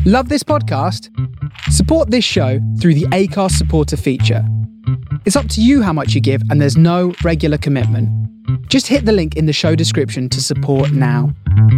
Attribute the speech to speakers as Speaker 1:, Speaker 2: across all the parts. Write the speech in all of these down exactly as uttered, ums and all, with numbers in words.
Speaker 1: Love this podcast? Support this show through the Acast supporter feature. It's up to you how much you give, and there's no regular commitment. Just hit the link in the show description to support now.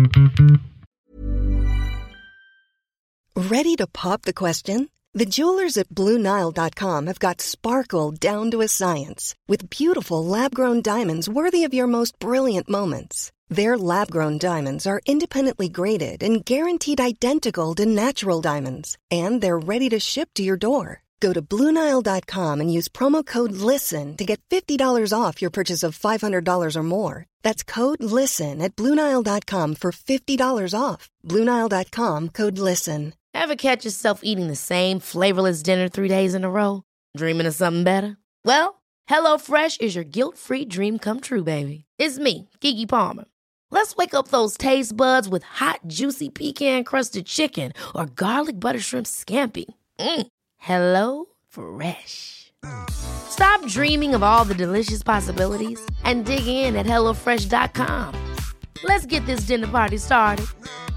Speaker 2: Ready to pop the question? The jewelers at Blue Nile dot com have got sparkle down to a science with beautiful lab-grown diamonds worthy of your most brilliant moments. Their lab-grown diamonds are independently graded and guaranteed identical to natural diamonds, and they're ready to ship to your door. Go to Blue Nile dot com and use promo code LISTEN to get fifty dollars off your purchase of five hundred dollars or more. That's code LISTEN at Blue Nile dot com for fifty dollars off. Blue Nile dot com, code LISTEN.
Speaker 3: Ever catch yourself eating the same flavorless dinner three days in a row? Dreaming of something better? Well, HelloFresh is your guilt-free dream come true, baby. It's me, Keke Palmer. Let's wake up those taste buds with hot, juicy pecan-crusted chicken or garlic butter shrimp scampi. Mm. Hello Fresh. Stop dreaming of all the delicious possibilities and dig in at hello fresh dot com. Let's get this dinner party started.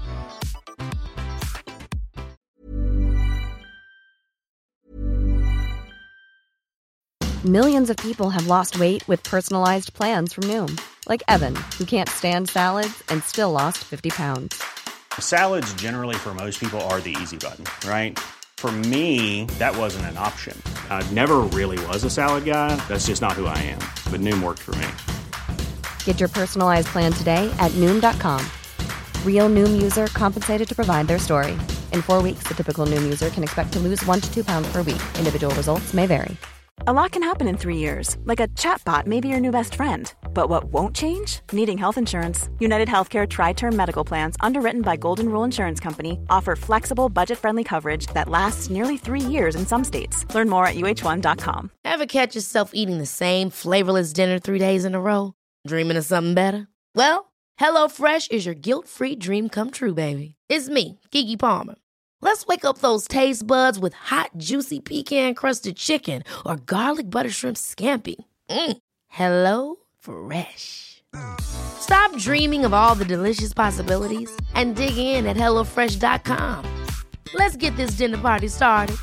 Speaker 4: Millions of people have lost weight with personalized plans from Noom. Like Evan, who can't stand salads and still lost fifty pounds.
Speaker 5: Salads generally for most people are the easy button, right? For me, that wasn't an option. I never really was a salad guy. That's just not who I am. But Noom worked for me.
Speaker 4: Get your personalized plan today at Noom dot com. Real Noom user compensated to provide their story. In four weeks, the typical Noom user can expect to lose one to two pounds per week. Individual results may vary.
Speaker 6: A lot can happen in three years, like a chatbot may be your new best friend. But what won't change? Needing health insurance. United Healthcare Tri-Term Medical Plans, underwritten by Golden Rule Insurance Company, offer flexible, budget-friendly coverage that lasts nearly three years in some states. Learn more at U H one dot com.
Speaker 3: Ever catch yourself eating the same flavorless dinner three days in a row? Dreaming of something better? Well, HelloFresh is your guilt-free dream come true, baby. It's me, Keke Palmer. Let's wake up those taste buds with hot, juicy pecan-crusted chicken or garlic butter shrimp scampi. Mm. Hello Fresh. Stop dreaming of all the delicious possibilities and dig in at hello fresh dot com. Let's get this dinner party started.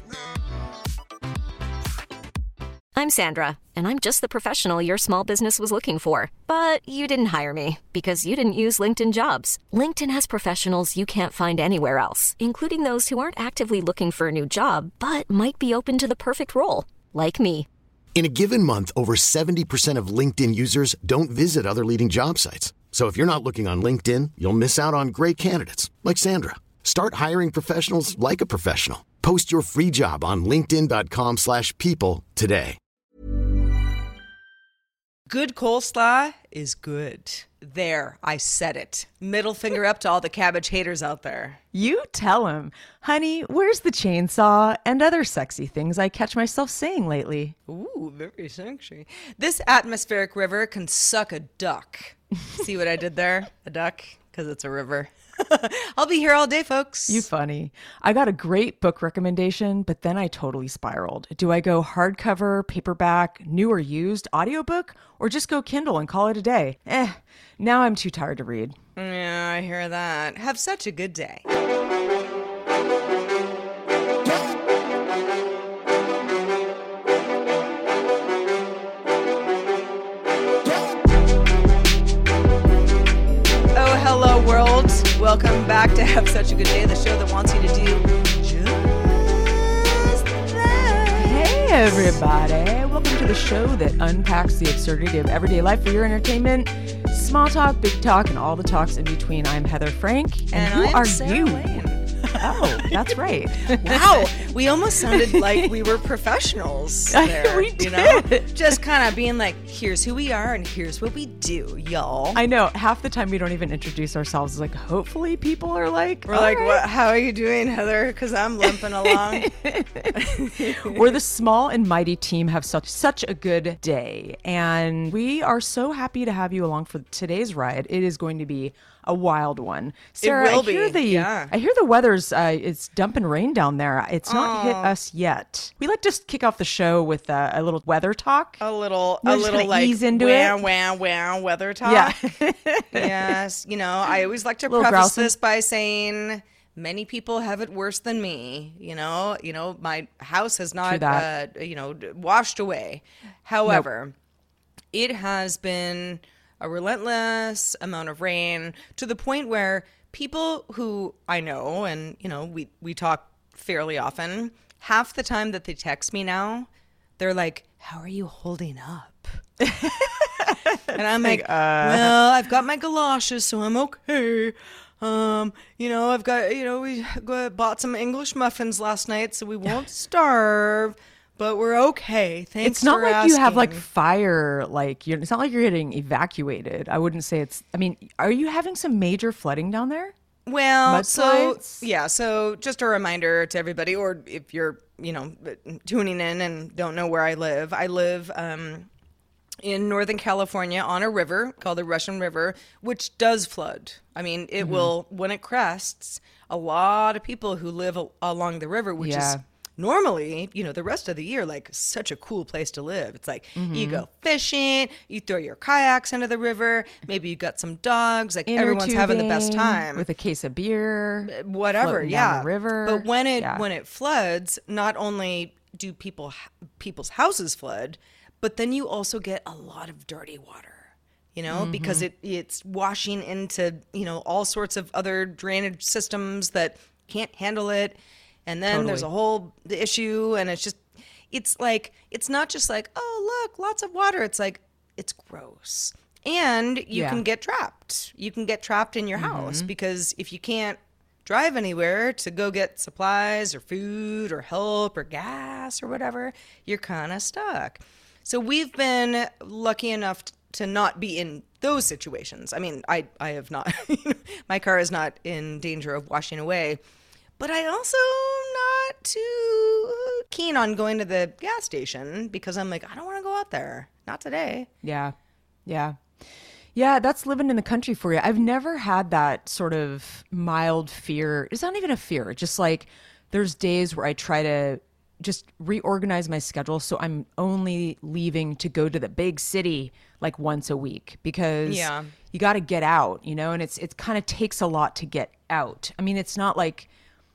Speaker 7: I'm Sandra, and I'm just the professional your small business was looking for. But you didn't hire me because you didn't use LinkedIn Jobs. LinkedIn has professionals you can't find anywhere else, including those who aren't actively looking for a new job, but might be open to the perfect role, like me.
Speaker 8: In a given month, over seventy percent of LinkedIn users don't visit other leading job sites. So if you're not looking on LinkedIn, you'll miss out on great candidates like Sandra. Start hiring professionals like a professional. Post your free job on linkedin dot com slash people today.
Speaker 9: Good coleslaw is good. There, I said it. Middle finger up to all the cabbage haters out there.
Speaker 10: You tell him. Honey, where's the chainsaw? And other sexy things I catch myself saying lately.
Speaker 9: Ooh, very sexy. This atmospheric river can suck a duck. See what I did there? A duck? Because it's a river. I'll be here all day, folks.
Speaker 10: You funny. I got a great book recommendation, but then I totally spiraled. Do I go hardcover, paperback, new or used, audiobook, or just go Kindle and call it a day? Eh, now I'm too tired to read.
Speaker 9: Yeah, I hear that. Have such a good day. Hello, world. Welcome back to Have Such a Good Day, the show that wants you to do just that.
Speaker 10: Hey, everybody. Welcome to the show that unpacks the absurdity of everyday life for your entertainment. Small talk, big talk, and all the talks in between. I'm Heather Frank. And,
Speaker 9: and
Speaker 10: who
Speaker 9: I'm
Speaker 10: are
Speaker 9: Sarah
Speaker 10: you?
Speaker 9: Lane.
Speaker 10: Oh, that's right.
Speaker 9: Wow, we almost sounded like we were professionals there,
Speaker 10: we
Speaker 9: you know?
Speaker 10: did.
Speaker 9: Just kind of being like, here's who we are and here's what we do, y'all.
Speaker 10: I know. Half the time we don't even introduce ourselves. Like, hopefully people are like,
Speaker 9: we're like,
Speaker 10: right.
Speaker 9: what? How are you doing, Heather? Because I'm limping along.
Speaker 10: We're the small and mighty team have such such a good day, and we are so happy to have you along for today's ride. It is going to be a wild one. Sarah,
Speaker 9: it will
Speaker 10: I hear
Speaker 9: be.
Speaker 10: the
Speaker 9: yeah.
Speaker 10: I hear the weather's uh, it's dumping rain down there. It's not
Speaker 9: oh.
Speaker 10: hit us yet. We like to kick off the show with uh, a little weather talk.
Speaker 9: A little,
Speaker 10: We're
Speaker 9: a
Speaker 10: just
Speaker 9: little
Speaker 10: gonna
Speaker 9: like
Speaker 10: ease into
Speaker 9: wah,
Speaker 10: it.
Speaker 9: wah, wah, weather talk.
Speaker 10: Yeah.
Speaker 9: Yes. You know, I always like to
Speaker 10: Little
Speaker 9: preface
Speaker 10: grousing.
Speaker 9: this by saying many people have it worse than me. You know, you know, my house has not, uh, you know, washed away. However, nope. It has been a relentless amount of rain to the point where people who I know, and, you know, we, we talk fairly often, half the time that they text me now, they're like, how are you holding up? And I'm like, like uh... well, I've got my galoshes, so I'm okay. Um, you know, I've got, you know, we bought some English muffins last night, so we won't starve. But we're okay. Thanks.
Speaker 10: It's not
Speaker 9: for
Speaker 10: like
Speaker 9: asking.
Speaker 10: You have like fire. Like you're. It's not like you're getting evacuated. I wouldn't say it's. I mean, are you having some major flooding down there?
Speaker 9: Well, so yeah. So just a reminder to everybody, or if you're, you know, tuning in and don't know where I live, I live um, in Northern California on a river called the Russian River, which does flood. I mean, it mm-hmm. will when it crests. A lot of people who live a- along the river, which yeah. is. Normally, you know, the rest of the year, like such a cool place to live. It's like mm-hmm. you go fishing, you throw your kayaks into the river. Maybe you got some dogs. Like Inner everyone's having the best time
Speaker 10: with a case of beer,
Speaker 9: whatever. Yeah,
Speaker 10: down the river.
Speaker 9: But when it
Speaker 10: yeah.
Speaker 9: when it floods, not only do people people's houses flood, but then you also get a lot of dirty water. You know, mm-hmm. because it it's washing into, you know, all sorts of other drainage systems that can't handle it. And then totally. There's a whole issue, and it's just, it's like, it's not just like, oh, look, lots of water. It's like, it's gross. And you yeah. can get trapped. You can get trapped in your mm-hmm. house because if you can't drive anywhere to go get supplies or food or help or gas or whatever, you're kind of stuck. So we've been lucky enough to not be in those situations. I mean, I, I have not, my car is not in danger of washing away. But I also am not too keen on going to the gas station because I'm like, I don't want to go out there. Not today.
Speaker 10: Yeah. Yeah. Yeah, that's living in the country for you. I've never had that sort of mild fear. It's not even a fear. It's just like there's days where I try to just reorganize my schedule so I'm only leaving to go to the big city like once a week because
Speaker 9: yeah.
Speaker 10: you got to get out, you know, and it's it kind of takes a lot to get out. I mean, it's not like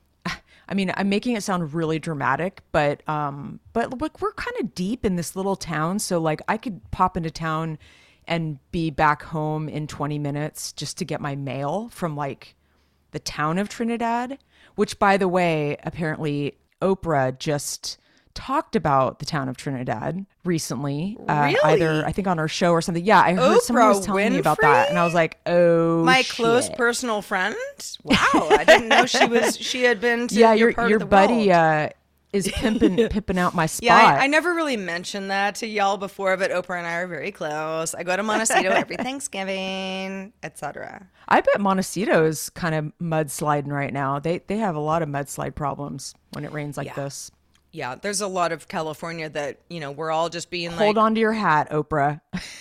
Speaker 10: I mean, I'm making it sound really dramatic, but um, but like we're kind of deep in this little town, so like I could pop into town and be back home in twenty minutes just to get my mail from like the town of Trinidad, which, by the way, apparently Oprah just talked about the town of Trinidad recently.
Speaker 9: Really?
Speaker 10: Uh, either I think on her show or something. Yeah, I heard
Speaker 9: Oprah
Speaker 10: someone was telling
Speaker 9: Winfrey?
Speaker 10: me about that, and I was like, "Oh,
Speaker 9: my
Speaker 10: shit.
Speaker 9: close personal friend." Wow, I didn't know she was. She had been. To
Speaker 10: yeah,
Speaker 9: your
Speaker 10: your
Speaker 9: part
Speaker 10: your
Speaker 9: of the
Speaker 10: buddy
Speaker 9: world.
Speaker 10: uh, is pimping pimping out my spot.
Speaker 9: Yeah, I, I never really mentioned that to y'all before, but Oprah and I are very close. I go to Montecito every Thanksgiving, et cetera.
Speaker 10: I bet Montecito is kind of mudsliding right now. They they have a lot of mudslide problems when it rains like
Speaker 9: yeah.
Speaker 10: this.
Speaker 9: Yeah, there's a lot of California that, you know, we're all just being
Speaker 10: Hold
Speaker 9: like...
Speaker 10: Hold on to your hat, Oprah.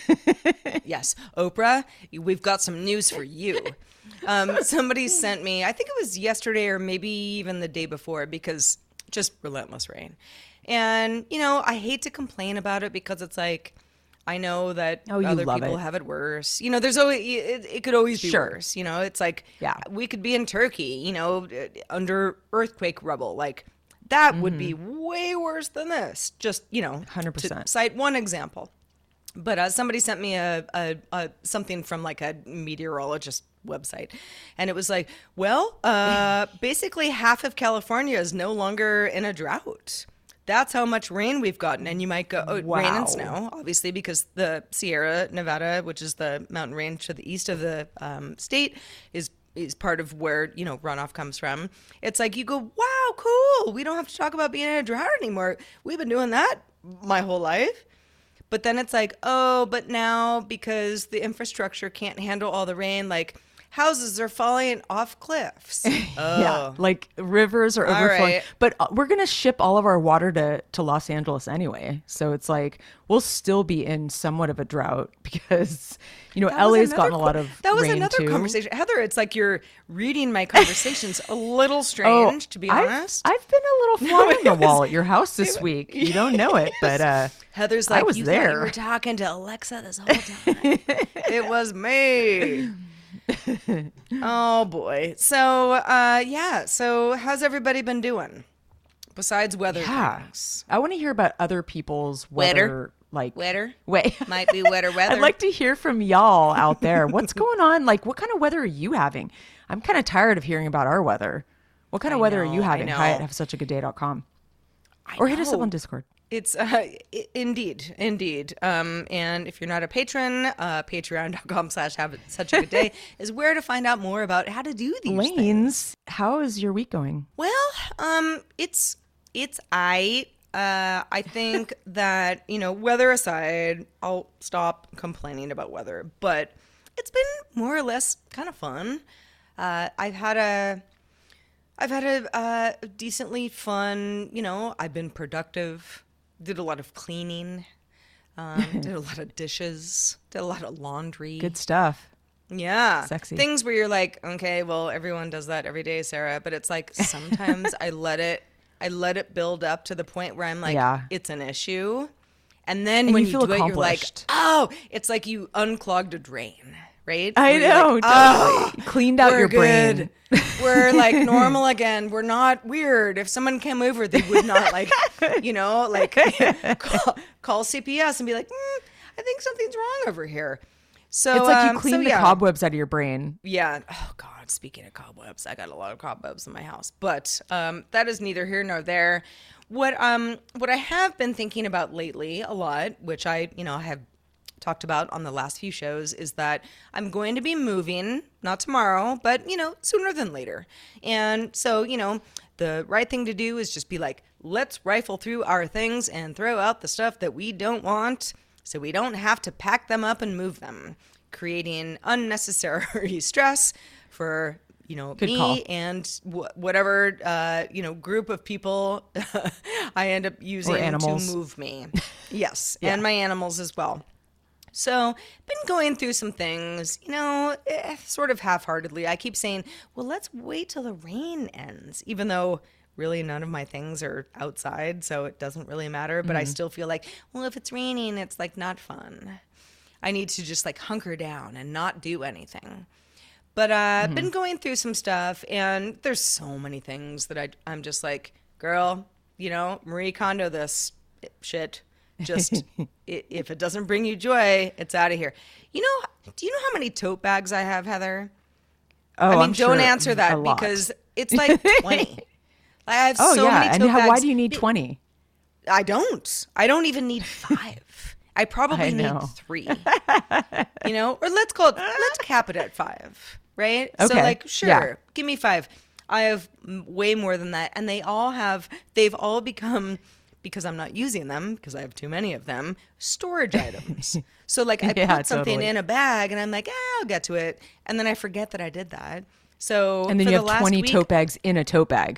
Speaker 9: Yes, Oprah, we've got some news for you. Um, somebody sent me, I think it was yesterday or maybe even the day before, because just relentless rain. And, you know, I hate to complain about it because it's like, I know that
Speaker 10: oh, you
Speaker 9: other
Speaker 10: love
Speaker 9: people
Speaker 10: it.
Speaker 9: have it worse. You know, there's always, it, it could always be
Speaker 10: sure.
Speaker 9: worse. You know, it's like,
Speaker 10: yeah.
Speaker 9: we could be in Turkey, you know, under earthquake rubble, like... That would be way worse than this. Just, you know,
Speaker 10: one hundred percent.
Speaker 9: To cite one example. But uh, somebody sent me a, a, a something from like a meteorologist website. And it was like, well, uh, basically half of California is no longer in a drought. That's how much rain we've gotten. And you might go, oh,
Speaker 10: wow.
Speaker 9: rain and snow, obviously, because the Sierra Nevada, which is the mountain range to the east of the um, state, is is part of where, you know, runoff comes from. It's like you go, wow, cool. We don't have to talk about being in a drought anymore. We've been doing that my whole life. But then it's like, oh, but now because the infrastructure can't handle all the rain, like houses are falling off cliffs. Oh.
Speaker 10: Yeah, like rivers are overflowing.
Speaker 9: Right.
Speaker 10: But we're going to ship all of our water to, to Los Angeles anyway. So it's like we'll still be in somewhat of a drought because, you know,
Speaker 9: That
Speaker 10: L A's
Speaker 9: was
Speaker 10: gotten a
Speaker 9: another
Speaker 10: lot
Speaker 9: qu-
Speaker 10: of
Speaker 9: That was
Speaker 10: rain
Speaker 9: another
Speaker 10: too.
Speaker 9: conversation. Heather, it's like you're reading my conversations a little strange,
Speaker 10: oh,
Speaker 9: to be
Speaker 10: I've,
Speaker 9: honest.
Speaker 10: I've been a little fly on the wall at your house this week. You don't know it, but uh,
Speaker 9: Heather's like,
Speaker 10: I was
Speaker 9: you
Speaker 10: there.
Speaker 9: thought you were talking to Alexa this whole time. It was me. Oh boy. So uh, yeah. So how's everybody been doing? Besides weather
Speaker 10: Yeah.
Speaker 9: things.
Speaker 10: I want to hear about other people's weather.
Speaker 9: Weather?
Speaker 10: Like
Speaker 9: Wetter?
Speaker 10: Wait.
Speaker 9: Might be wetter weather.
Speaker 10: I'd like to hear from y'all out there. What's going on? Like, what kind of weather are you having? I'm kind of tired of hearing about our weather. What kind of
Speaker 9: I
Speaker 10: weather are
Speaker 9: know,
Speaker 10: you
Speaker 9: I
Speaker 10: having?
Speaker 9: know.
Speaker 10: Hi at have such a good day dot com.
Speaker 9: I
Speaker 10: Or hit us up
Speaker 9: know.
Speaker 10: on Discord.
Speaker 9: It's uh, I- indeed, indeed. Um, and if you're not a patron, uh, patreon.com slash have such a good day is where to find out more about how to do these things.
Speaker 10: Lanes, how is your week going?
Speaker 9: Well, um, it's it's I. Uh, I think that, you know, weather aside, I'll stop complaining about weather, but it's been more or less kind of fun. Uh, I've had a, I've had a uh, decently fun, you know, I've been productive, did a lot of cleaning, um, did a lot of dishes, did a lot of laundry.
Speaker 10: Good stuff.
Speaker 9: Yeah.
Speaker 10: Sexy.
Speaker 9: Things where you're like, okay, well, everyone does that every day, Sarah. But it's like sometimes I let it, I let it build up to the point where I'm like,
Speaker 10: Yeah.
Speaker 9: it's an issue. And then
Speaker 10: And
Speaker 9: when
Speaker 10: you
Speaker 9: you,
Speaker 10: feel
Speaker 9: do it, you're like,
Speaker 10: accomplished.
Speaker 9: oh, it's like you unclogged a drain, right?
Speaker 10: I
Speaker 9: Where you're
Speaker 10: know,
Speaker 9: like,
Speaker 10: totally. Cleaned out
Speaker 9: we're
Speaker 10: your
Speaker 9: good.
Speaker 10: brain.
Speaker 9: We're like normal again. We're not weird. If someone came over, they would not like, you know, like call, call C P S and be like, mm, I think something's wrong over here. So
Speaker 10: It's like you
Speaker 9: um,
Speaker 10: clean
Speaker 9: so,
Speaker 10: the
Speaker 9: yeah.
Speaker 10: cobwebs out of your brain.
Speaker 9: Yeah. Oh God. Speaking of cobwebs, I got a lot of cobwebs in my house, but um, that is neither here nor there. What um what I have been thinking about lately a lot, which I you know have talked about on the last few shows, is that I'm going to be moving, not tomorrow, but you know sooner than later. And so you know the right thing to do is just be like, let's rifle through our things and throw out the stuff that we don't want, so we don't have to pack them up and move them, creating unnecessary stress for, you know,
Speaker 10: Good
Speaker 9: me
Speaker 10: call.
Speaker 9: and wh- whatever, uh, you know, group of people I end up using to
Speaker 10: animals.
Speaker 9: move me. Yes, and my animals as well. So, been going through some things, you know, eh, sort of half-heartedly. I keep saying, well, let's wait till the rain ends, even though really none of my things are outside, so it doesn't really matter. But I still feel like, well, if it's raining, it's like not fun. I need to just like hunker down and not do anything. But uh, I've been going through some stuff, and there's so many things that I, I'm just like, girl, you know, Marie Kondo this shit. Just i if it doesn't bring you joy, it's out of here. You know, do you know how many tote bags I have, Heather?
Speaker 10: Oh,
Speaker 9: I mean,
Speaker 10: I'm
Speaker 9: don't
Speaker 10: sure
Speaker 9: answer
Speaker 10: a
Speaker 9: that
Speaker 10: lot.
Speaker 9: because it's like twenty. Like, I have
Speaker 10: Oh
Speaker 9: so
Speaker 10: yeah,
Speaker 9: many tote
Speaker 10: and how,
Speaker 9: bags.
Speaker 10: why do you need twenty?
Speaker 9: I don't. I don't even need five. I probably
Speaker 10: I
Speaker 9: need
Speaker 10: know.
Speaker 9: three. You know, or let's call it. Let's cap it at five, right? So
Speaker 10: Okay.
Speaker 9: like, sure,
Speaker 10: Yeah.
Speaker 9: give me five. I have m- way more than that, and they all have. They've all become, because I'm not using them because I have too many of them, storage items. So like, I
Speaker 10: Yeah,
Speaker 9: put something
Speaker 10: totally.
Speaker 9: in a bag, and I'm like, ah, I'll get to it, and then I forget that I did that. So
Speaker 10: And then
Speaker 9: for
Speaker 10: you
Speaker 9: the
Speaker 10: have
Speaker 9: last
Speaker 10: twenty
Speaker 9: week,
Speaker 10: tote bags in a tote bag.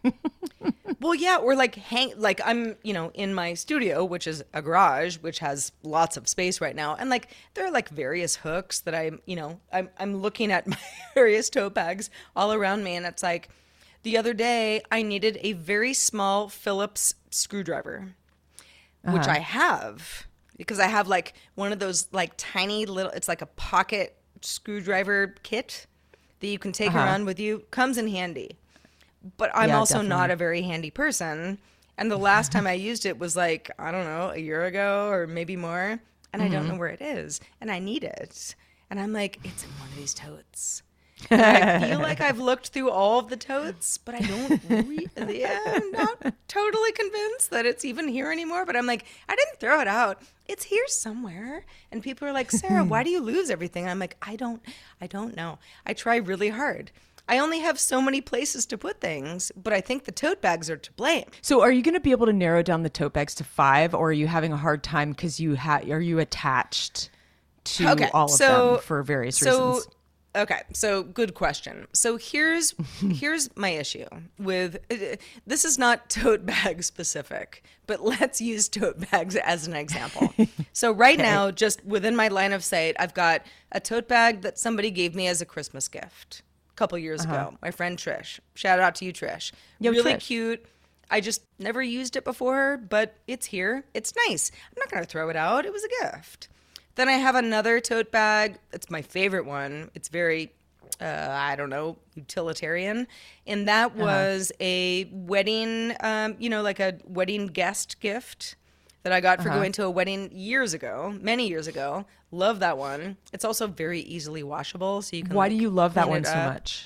Speaker 9: well, yeah, or like hang, like I'm, you know, in my studio, which is a garage, which has lots of space right now, and like there are like various hooks that I'm, you know, I'm I'm looking at my various tote bags all around me, and it's like the other day I needed a very small Phillips screwdriver, which I have because I have like one of those like tiny little, it's like a pocket screwdriver kit that you can take
Speaker 10: Uh-huh.
Speaker 9: around with you, comes in handy. But I'm
Speaker 10: Yeah,
Speaker 9: also not
Speaker 10: definitely.
Speaker 9: a very handy person. And the last time I used it was like, I don't know, a year ago or maybe more. And I don't know where it is. And I need it. And I'm like, it's in one of these totes. And I feel like I've looked through all of the totes, but I don't really, yeah, I'm not totally convinced that it's even here anymore. But I'm like, I didn't throw it out. It's here somewhere. And people are like, Sarah, why do you lose everything? I'm like, I don't, I don't know. I try really hard. I only have so many places to put things, but I think the tote bags are to blame.
Speaker 10: So are you going to be able to narrow down the tote bags to five, or are you having a hard time because you ha- are you attached to
Speaker 9: Okay,
Speaker 10: all of
Speaker 9: so-
Speaker 10: them for various
Speaker 9: so,
Speaker 10: reasons?
Speaker 9: Okay, so good question. So here's here's my issue with uh, this is not tote bag specific, but let's use tote bags as an example. So right now, just within my line of sight, I've got a tote bag that somebody gave me as a Christmas gift a couple years ago. My friend Trish. Shout out to you, Trish.
Speaker 10: Yo,
Speaker 9: really
Speaker 10: Trish.
Speaker 9: cute. I just never used it before, but it's here. It's nice. I'm not going to throw it out. It was a gift. Then I have another tote bag. It's my favorite one. It's very, uh, I don't know, utilitarian. And that was uh-huh. a wedding, um, you know, like a wedding guest gift that I got for uh-huh. going to a wedding years ago, many years ago. Love that one. It's also very easily washable, so you can.
Speaker 10: Why
Speaker 9: like,
Speaker 10: do you love that one so
Speaker 9: up.
Speaker 10: much?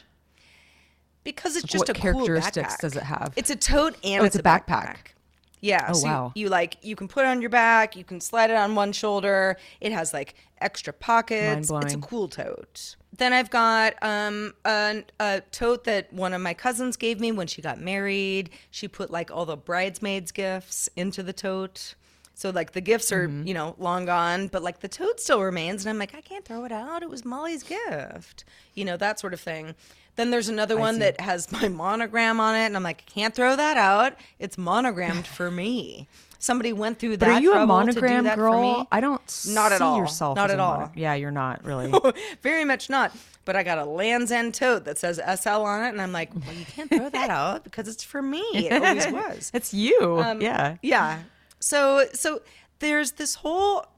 Speaker 9: Because it's just
Speaker 10: what
Speaker 9: a cool
Speaker 10: characteristics
Speaker 9: backpack.
Speaker 10: does it have?
Speaker 9: It's a tote and
Speaker 10: oh,
Speaker 9: it's,
Speaker 10: it's a backpack.
Speaker 9: backpack. Yeah.
Speaker 10: Oh,
Speaker 9: so
Speaker 10: wow.
Speaker 9: you, you like you can put it on your back. You can slide it on one shoulder. It has like extra pockets.
Speaker 10: Mind-blowing.
Speaker 9: It's a cool tote. Then I've got um a, a tote that one of my cousins gave me when she got married. She put like all the bridesmaids' gifts into the tote. So like the gifts are, mm-hmm. you know, long gone, but like the tote still remains. And I'm like, I can't throw it out. It was Molly's gift. You know, that sort of thing. Then there's another
Speaker 10: I
Speaker 9: one
Speaker 10: see.
Speaker 9: that has my monogram on it. And I'm like, I can't throw that out. It's monogrammed for me. Somebody went through that
Speaker 10: but are you a
Speaker 9: trouble
Speaker 10: monogram
Speaker 9: to do that
Speaker 10: girl?
Speaker 9: for me.
Speaker 10: I don't
Speaker 9: not
Speaker 10: see
Speaker 9: at all.
Speaker 10: yourself
Speaker 9: Not
Speaker 10: as
Speaker 9: at
Speaker 10: a
Speaker 9: all.
Speaker 10: mono- yeah, you're not really.
Speaker 9: Very much not. But I got a Land's End tote that says S L on it. And I'm like, well, you can't throw that out because it's for me. It always was.
Speaker 10: It's you.
Speaker 9: Um,
Speaker 10: yeah.
Speaker 9: Yeah. So, so there's this whole,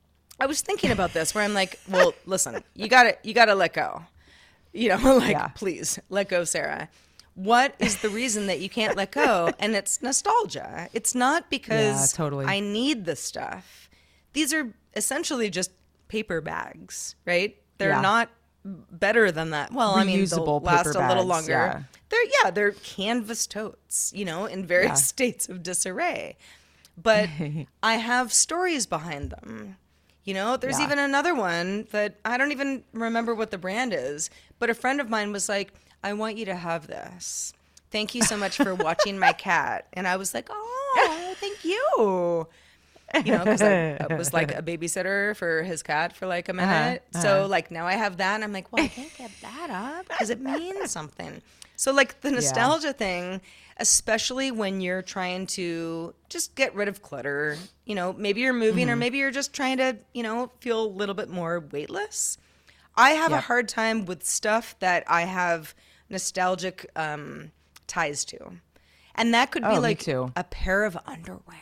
Speaker 9: I was thinking about this where I'm like, well, listen, you gotta, you gotta let go, you know, like,
Speaker 10: yeah.
Speaker 9: please let go, Sarah. What is the reason that you can't let go? And it's nostalgia. It's not because
Speaker 10: yeah, totally.
Speaker 9: I need this stuff. These are essentially just paper bags, right? They're
Speaker 10: yeah.
Speaker 9: not better than that. Well,
Speaker 10: Reusable
Speaker 9: I mean, they'll last
Speaker 10: paper
Speaker 9: a little
Speaker 10: bags,
Speaker 9: longer.
Speaker 10: yeah.
Speaker 9: They're, yeah, they're canvas totes, you know, in various
Speaker 10: Yeah.
Speaker 9: states of disarray. But I have stories behind them. You know, there's
Speaker 10: Yeah.
Speaker 9: even another one that I don't even remember what the brand is, but a friend of mine was like, I want you to have this. Thank you so much for watching my cat. And I was like, oh, thank you. You know, because I, I was like a babysitter for his cat for like a minute.
Speaker 10: Uh-huh,
Speaker 9: So
Speaker 10: uh-huh.
Speaker 9: like now I have that and I'm like, well, I can't give that up because it means something. So like the nostalgia yeah. thing, especially when you're trying to just get rid of clutter, you know, maybe you're moving mm-hmm. or maybe you're just trying to, you know, feel a little bit more weightless. I have yep. a hard time with stuff that I have nostalgic um, ties to. And that could be
Speaker 10: oh,
Speaker 9: like
Speaker 10: too.
Speaker 9: a pair of underwear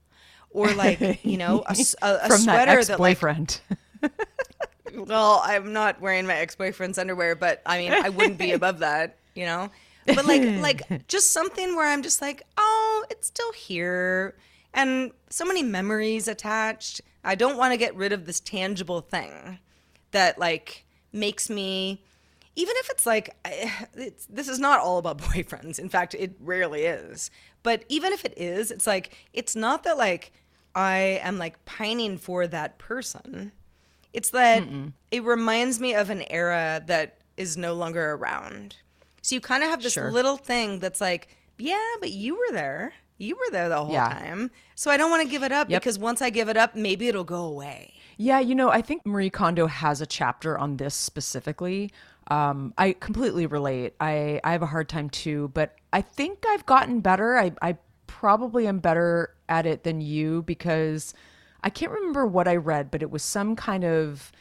Speaker 9: or like, you know, a, a, a
Speaker 10: From
Speaker 9: sweater
Speaker 10: that ex-boyfriend.
Speaker 9: that like, well, I'm not wearing my ex-boyfriend's underwear, but I mean, I wouldn't be above that, you know? But like, like just something where I'm just like, oh, it's still here. And so many memories attached. I don't want to get rid of this tangible thing that like makes me, even if it's like, it's, this is not all about boyfriends. In fact, it rarely is. But even if it is, it's like, it's not that like I am like pining for that person. It's that Mm-mm. it reminds me of an era that is no longer around. So you kind of have this
Speaker 10: sure.
Speaker 9: little thing that's like, yeah, but you were there. You were there the whole
Speaker 10: yeah.
Speaker 9: time. So I don't want to give it up
Speaker 10: yep.
Speaker 9: because once I give it up, maybe it'll go away.
Speaker 10: Yeah, you know, I think Marie Kondo has a chapter on this specifically. Um, I completely relate. I, I have a hard time too, but I think I've gotten better. I, I probably am better at it than you because I can't remember what I read, but it was some kind of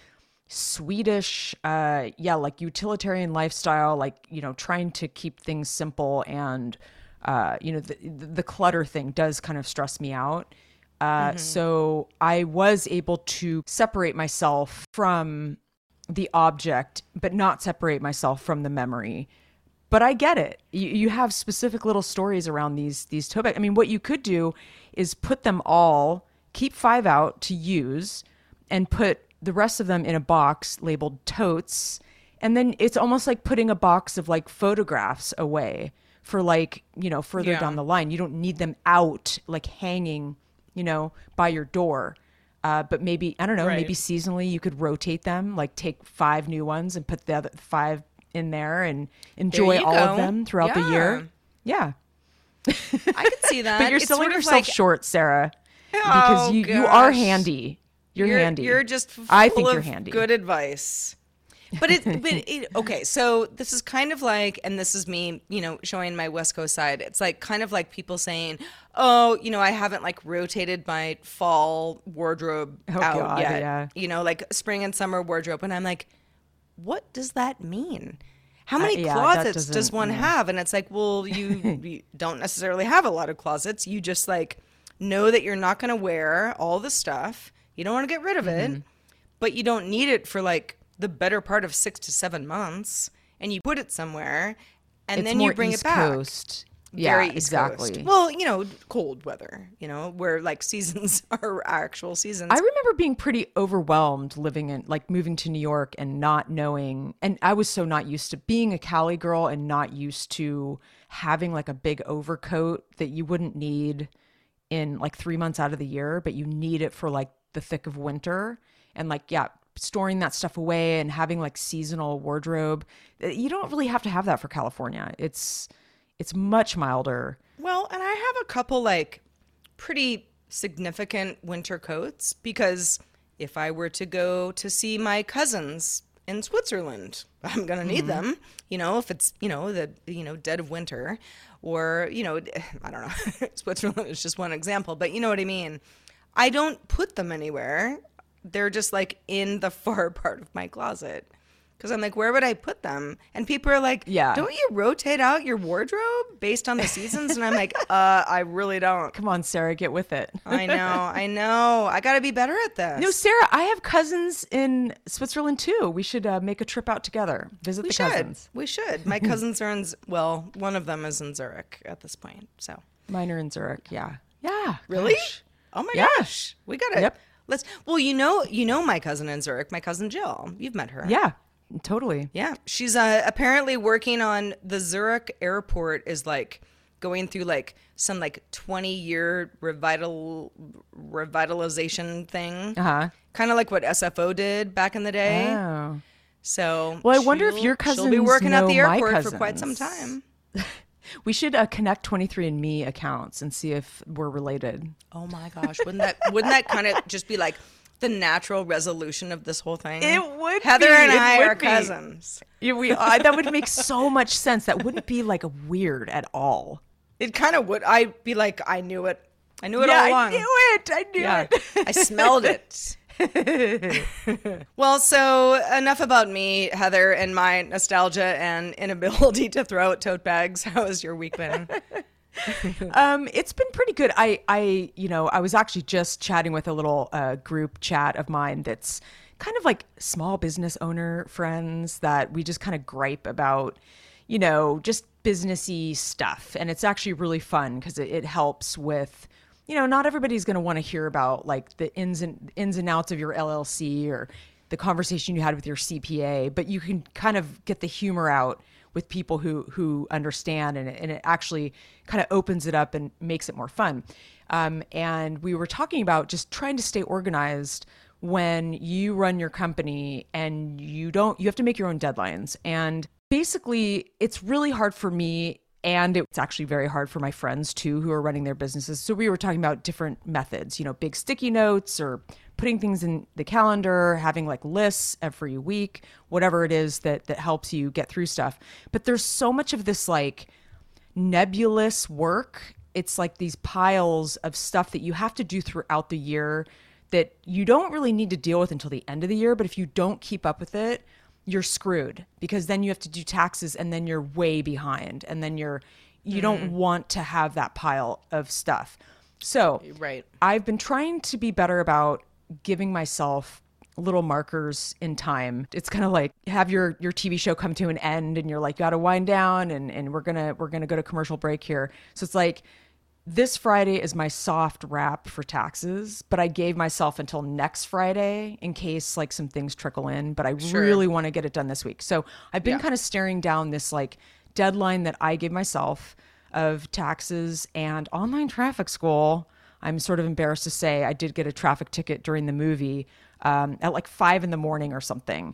Speaker 10: Swedish, uh, yeah, like utilitarian lifestyle, like, you know, trying to keep things simple and, uh, you know, the, the clutter thing does kind of stress me out. Uh, mm-hmm. So I was able to separate myself from the object, but not separate myself from the memory. But I get it. You, you have specific little stories around these, these tote bags. I mean, what you could do is put them all, keep five out to use and put the rest of them in a box labeled totes. And then it's almost like putting a box of like photographs away for like, you know, further
Speaker 9: yeah.
Speaker 10: down the line. You don't need them out like hanging, you know, by your door. Uh, but maybe, I don't know,
Speaker 9: right.
Speaker 10: maybe seasonally you could rotate them, like take five new ones and put the other five in there and enjoy all
Speaker 9: go.
Speaker 10: of them throughout
Speaker 9: yeah.
Speaker 10: the year. Yeah.
Speaker 9: I can see that.
Speaker 10: But you're
Speaker 9: It's
Speaker 10: selling
Speaker 9: sort of
Speaker 10: yourself
Speaker 9: like,
Speaker 10: short, Sarah,
Speaker 9: oh,
Speaker 10: because you, you are
Speaker 9: gosh.
Speaker 10: handy. You're,
Speaker 9: you're
Speaker 10: handy.
Speaker 9: You're just full
Speaker 10: I think
Speaker 9: of
Speaker 10: you're handy.
Speaker 9: good advice. But it, but it, okay, so this is kind of like, and this is me, you know, showing my West Coast side. It's like kind of like people saying, oh, you know, I haven't like rotated my fall wardrobe
Speaker 10: Oh,
Speaker 9: out
Speaker 10: God,
Speaker 9: yet.
Speaker 10: yeah.
Speaker 9: You know, like spring and summer wardrobe. And I'm like, what does that mean? How many
Speaker 10: Uh, yeah, that
Speaker 9: closets does
Speaker 10: doesn't-
Speaker 9: one
Speaker 10: yeah.
Speaker 9: have? And it's like, well, you, you don't necessarily have a lot of closets. You just like know that you're not going to wear all the stuff. You don't want to get rid of it.
Speaker 10: Mm-hmm.
Speaker 9: but you don't need it for like the better part of six to seven months. And you put it somewhere, and
Speaker 10: it's
Speaker 9: then
Speaker 10: more
Speaker 9: you bring
Speaker 10: East
Speaker 9: it back.
Speaker 10: Coast.
Speaker 9: Very
Speaker 10: Yeah,
Speaker 9: East
Speaker 10: exactly.
Speaker 9: Coast. Well, you know, cold weather, you know, where like seasons are actual seasons.
Speaker 10: I remember being pretty overwhelmed living in, like moving to New York and not knowing, and I was so not used to being a Cali girl and not used to having like a big overcoat that you wouldn't need in like three months out of the year, but you need it for like the thick of winter. And like, yeah, storing that stuff away and having like seasonal wardrobe. You don't really have to have that for California. It's it's much milder.
Speaker 9: Well, and I have a couple like pretty significant winter coats because if I were to go to see my cousins in Switzerland, I'm going to need mm-hmm. them, you know, if it's, you know, the, you know, dead of winter or, you know, I don't know, Switzerland is just one example, but you know what I mean? I don't put them anywhere. They're just like in the far part of my closet. Because I'm like, where would I put them? And people are like,
Speaker 10: yeah.
Speaker 9: don't you rotate out your wardrobe based on the seasons? And I'm like, uh, I really don't.
Speaker 10: Come on, Sarah, get with it.
Speaker 9: I know, I know. I got to be better at this.
Speaker 10: No, Sarah, I have cousins in Switzerland too. We should uh, make a trip out together, visit
Speaker 9: we
Speaker 10: the
Speaker 9: should.
Speaker 10: cousins.
Speaker 9: We should. My cousins are in, well, one of them is in Zurich at this point. So
Speaker 10: mine are in Zurich, yeah. Yeah.
Speaker 9: Really?
Speaker 10: Gosh.
Speaker 9: Oh my
Speaker 10: yeah.
Speaker 9: gosh. We got to.
Speaker 10: Yep.
Speaker 9: Let's, well, you know, you know my cousin in Zurich, my cousin Jill. You've met her.
Speaker 10: Yeah. Totally.
Speaker 9: Yeah. She's uh, apparently working on the Zurich airport is like going through like some like twenty year revital revitalization thing.
Speaker 10: Uh-huh.
Speaker 9: Kind of like what S F O did back in the day.
Speaker 10: Oh.
Speaker 9: So
Speaker 10: well, I wonder if your cousins
Speaker 9: she'll be working
Speaker 10: know
Speaker 9: at the airport
Speaker 10: my
Speaker 9: for quite some time.
Speaker 10: We should uh, connect twenty-three and me accounts and see if we're related.
Speaker 9: Oh my gosh. Wouldn't that wouldn't that kind of just be like the natural resolution of this whole thing?
Speaker 10: It would
Speaker 9: Heather
Speaker 10: be.
Speaker 9: and
Speaker 10: It
Speaker 9: I
Speaker 10: would
Speaker 9: are
Speaker 10: be.
Speaker 9: cousins.
Speaker 10: Yeah, we are. That would make so much sense. That wouldn't be like weird at all.
Speaker 9: It kind of would. I'd be like, I knew it. I knew it
Speaker 10: yeah,
Speaker 9: all along.
Speaker 10: I knew it. I knew
Speaker 9: yeah.
Speaker 10: it.
Speaker 9: I smelled it. Well, so enough about me, Heather, and my nostalgia and inability to throw out tote bags. How has your week been?
Speaker 10: um, it's been pretty good. I, I, you know, I was actually just chatting with a little uh, group chat of mine that's kind of like small business owner friends that we just kind of gripe about, you know, just businessy stuff. And it's actually really fun because it, it helps with, you know, not everybody's going to want to hear about like the ins and ins and outs of your L L C or the conversation you had with your C P A, but you can kind of get the humor out with people who who understand, and it, and it actually kind of opens it up and makes it more fun. Um, and we were talking about just trying to stay organized when you run your company and you don't, you have to make your own deadlines. And basically, it's really hard for me. And it's actually very hard for my friends too, who are running their businesses. So we were talking about different methods, you know, big sticky notes or putting things in the calendar, having like lists every week, whatever it is that that helps you get through stuff. But there's so much of this like nebulous work. It's like these piles of stuff that you have to do throughout the year that you don't really need to deal with until the end of the year. But if you don't keep up with it, you're screwed, because then you have to do taxes and then you're way behind, and then you're you mm. don't want to have that pile of stuff. So
Speaker 9: right.
Speaker 10: I've been trying to be better about giving myself little markers in time. It's kind of like have your your T V show come to an end and you're like, got to wind down and and we're going to we're going to go to commercial break here. So it's like, this Friday is my soft wrap for taxes, but I gave myself until next Friday in case like some things trickle in, but I
Speaker 9: sure.
Speaker 10: really want to get it done this week. So I've been
Speaker 9: yeah.
Speaker 10: kind of staring down this like deadline that I gave myself of taxes and online traffic school. I'm sort of embarrassed to say I did get a traffic ticket during the movie um, at like five in the morning or something.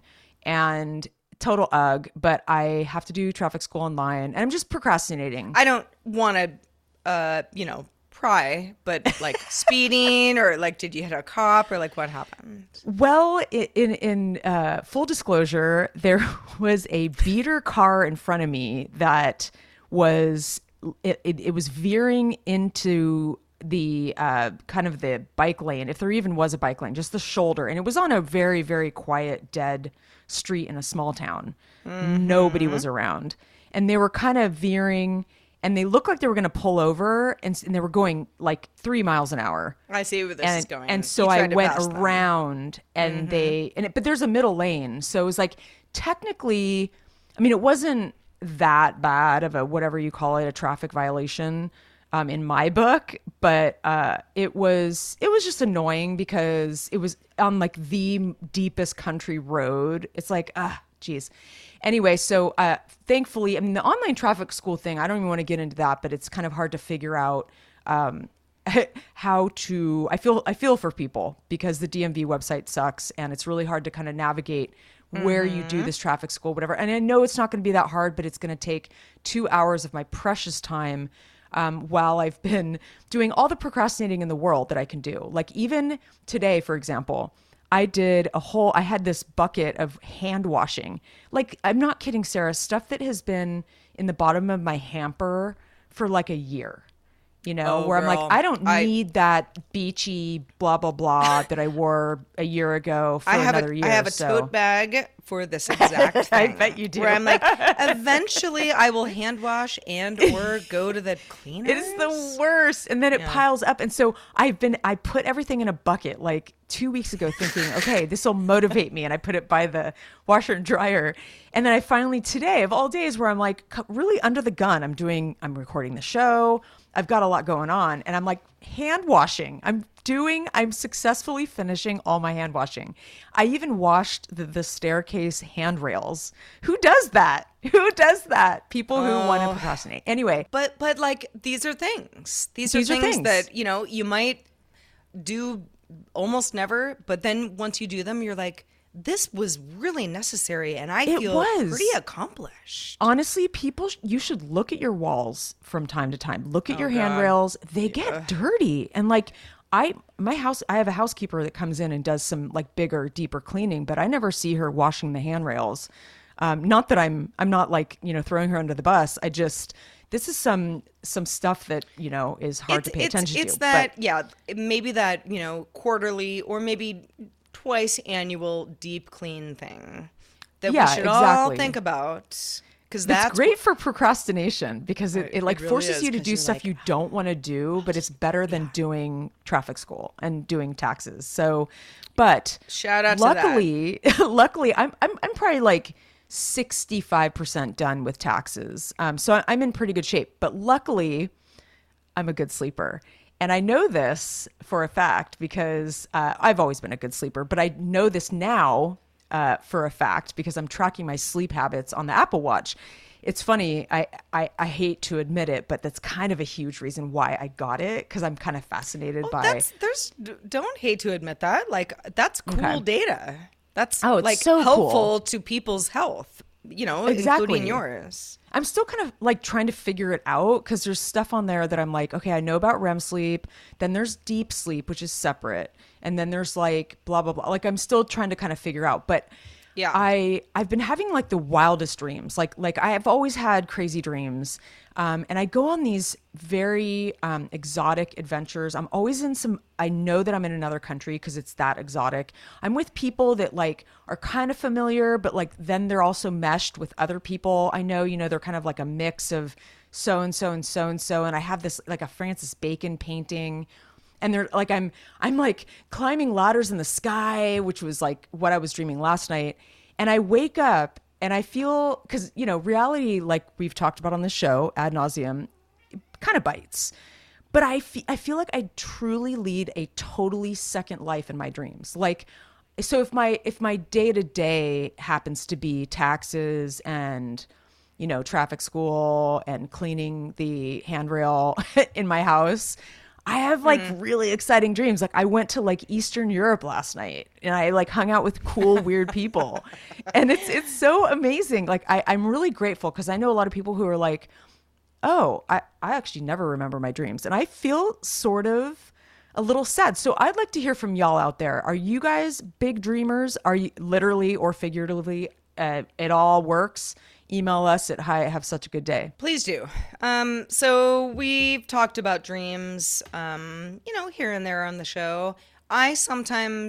Speaker 10: And total ugh, but I have to do traffic school online and I'm just procrastinating.
Speaker 9: I don't want to Uh, you know, pry, but like speeding or like, did you hit a cop or like what happened?
Speaker 10: Well, in in uh, full disclosure, there was a beater car in front of me that was it, it, it was veering into the uh, kind of the bike lane, if there even was a bike lane, just the shoulder, and it was on a very very quiet, dead street in a small town. Mm-hmm. Nobody was around, and they were kind of veering. and they looked like they were going to pull over, and, and they were going like three miles an hour.
Speaker 9: I see where this
Speaker 10: and,
Speaker 9: is going.
Speaker 10: And so
Speaker 9: You
Speaker 10: I
Speaker 9: tried to
Speaker 10: went
Speaker 9: pass them.
Speaker 10: around, and
Speaker 9: Mm-hmm.
Speaker 10: they, and it, but there's a middle lane. So it was like, technically, I mean, it wasn't that bad of a, whatever you call it, a traffic violation um, in my book, but uh, it was, it was just annoying because it was on like the deepest country road. It's like, ah, geez. Anyway, so uh, thankfully, I mean, the online traffic school thing, I don't even want to get into that, but it's kind of hard to figure out um, how to, I feel, I feel for people because the D M V website sucks and it's really hard to kind of navigate where you do this traffic school, whatever. And I know it's not going to be that hard, but it's going to take two hours of my precious time um, while I've been doing all the procrastinating in the world that I can do. Like even today, for example, I did a whole, I had this bucket of hand washing. Like, I'm not kidding, Sarah, stuff that has been in the bottom of my hamper for like a year. You know,
Speaker 9: Oh,
Speaker 10: where I'm
Speaker 9: girl.
Speaker 10: like, I don't
Speaker 9: I-
Speaker 10: need that beachy blah, blah, blah that I wore a year ago for
Speaker 9: I have
Speaker 10: another
Speaker 9: a,
Speaker 10: year.
Speaker 9: I have a
Speaker 10: so.
Speaker 9: tote bag for this exact
Speaker 10: I
Speaker 9: thing.
Speaker 10: bet you do.
Speaker 9: Where I'm like, eventually I will hand wash and or go to the cleaners.
Speaker 10: It is the worst. And then it piles up. And so I've been, I put everything in a bucket like two weeks ago thinking, okay, this will motivate me. And I put it by the washer and dryer. And then I finally today of all days where I'm like cu- really under the gun, I'm doing, I'm recording the show. I've got a lot going on and I'm like hand washing. I'm doing, I'm successfully finishing all my hand washing. I even washed the, the staircase handrails. Who does that? Who does that? People who want to procrastinate. Anyway,
Speaker 9: But but like these are things. These,
Speaker 10: These
Speaker 9: are
Speaker 10: are
Speaker 9: things,
Speaker 10: things.
Speaker 9: that, you know, you might do almost never, but then once you do them, you're like, this was really necessary and I
Speaker 10: It
Speaker 9: feel
Speaker 10: was.
Speaker 9: pretty accomplished.
Speaker 10: honestly, people, sh- you should look at your walls from time to time. Look at your
Speaker 9: Oh, God.
Speaker 10: handrails. They get dirty. And like, I, my house, I have a housekeeper that comes in and does some like bigger, deeper cleaning, but I never see her washing the handrails. Um, not that I'm, I'm not like, you know, throwing her under the bus. I just, this is some, some stuff that, you know, is hard to pay
Speaker 9: it's,
Speaker 10: attention
Speaker 9: it's
Speaker 10: to.
Speaker 9: that,
Speaker 10: but
Speaker 9: yeah, maybe that, you know, quarterly or maybe twice annual deep clean thing that
Speaker 10: Yeah,
Speaker 9: we should all
Speaker 10: exactly.
Speaker 9: think about. Because
Speaker 10: that's
Speaker 9: that's
Speaker 10: great for procrastination because it, it like
Speaker 9: it really
Speaker 10: forces
Speaker 9: is,
Speaker 10: you to
Speaker 9: 'cause
Speaker 10: do
Speaker 9: you're
Speaker 10: stuff
Speaker 9: like,
Speaker 10: you don't want to do, but it's better than doing traffic school and doing taxes. So, but
Speaker 9: Shout out to that.
Speaker 10: luckily, luckily, I'm I'm I'm probably like sixty-five percent done with taxes. Um, so I'm in pretty good shape. But luckily, I'm a good sleeper. And I know this for a fact because uh, I've always been a good sleeper, but I know this now uh, for a fact because I'm tracking my sleep habits on the Apple Watch. It's funny, I, I, I hate to admit it, but that's kind of a huge reason why I got it because I'm kind of fascinated by
Speaker 9: That's there's don't hate to admit that. Like that's cool
Speaker 10: Okay.
Speaker 9: data. That's
Speaker 10: Oh, it's
Speaker 9: like
Speaker 10: so
Speaker 9: helpful
Speaker 10: cool.
Speaker 9: to people's health, you know,
Speaker 10: Exactly.
Speaker 9: including yours.
Speaker 10: I'm still kind of like trying to figure it out because there's stuff on there that I'm like, okay, I know about R E M sleep. Then there's deep sleep, which is separate. And then there's like blah, blah, blah. Like I'm still trying to kind of figure out. But
Speaker 9: Yeah.
Speaker 10: I, I've been having like the wildest dreams. Like, like I've always had crazy dreams. Um, and I go on these very um, exotic adventures. I'm always in some, I know that I'm in another country because it's that exotic. I'm with people that like are kind of familiar, but like then they're also meshed with other people. I know, you know, they're kind of like a mix of so-and-so and so-and-so. And I have this like a Francis Bacon painting. And they're like, I'm, I'm like climbing ladders in the sky, which was like what I was dreaming last night. And I wake up and I feel, because, you know, reality, like we've talked about on the show ad nauseum, kind of bites. But I, fe- I feel like I truly lead a totally second life in my dreams. Like, so if my, if my day to day happens to be taxes and, you know, traffic school and cleaning the handrail in my house, I have like really exciting dreams. Like I went to like Eastern Europe last night and I like hung out with cool, weird people. And it's it's so amazing. Like I, I'm really grateful because I know a lot of people who are like, oh, I, I actually never remember my dreams. And I feel sort of a little sad. So I'd like to hear from y'all out there. Are you guys big dreamers? Are you literally or figuratively? Uh, it all works. Email us at hi have such a good day.
Speaker 9: Please do. Um, so we've talked about dreams, um, you know, here and there on the show. I sometimes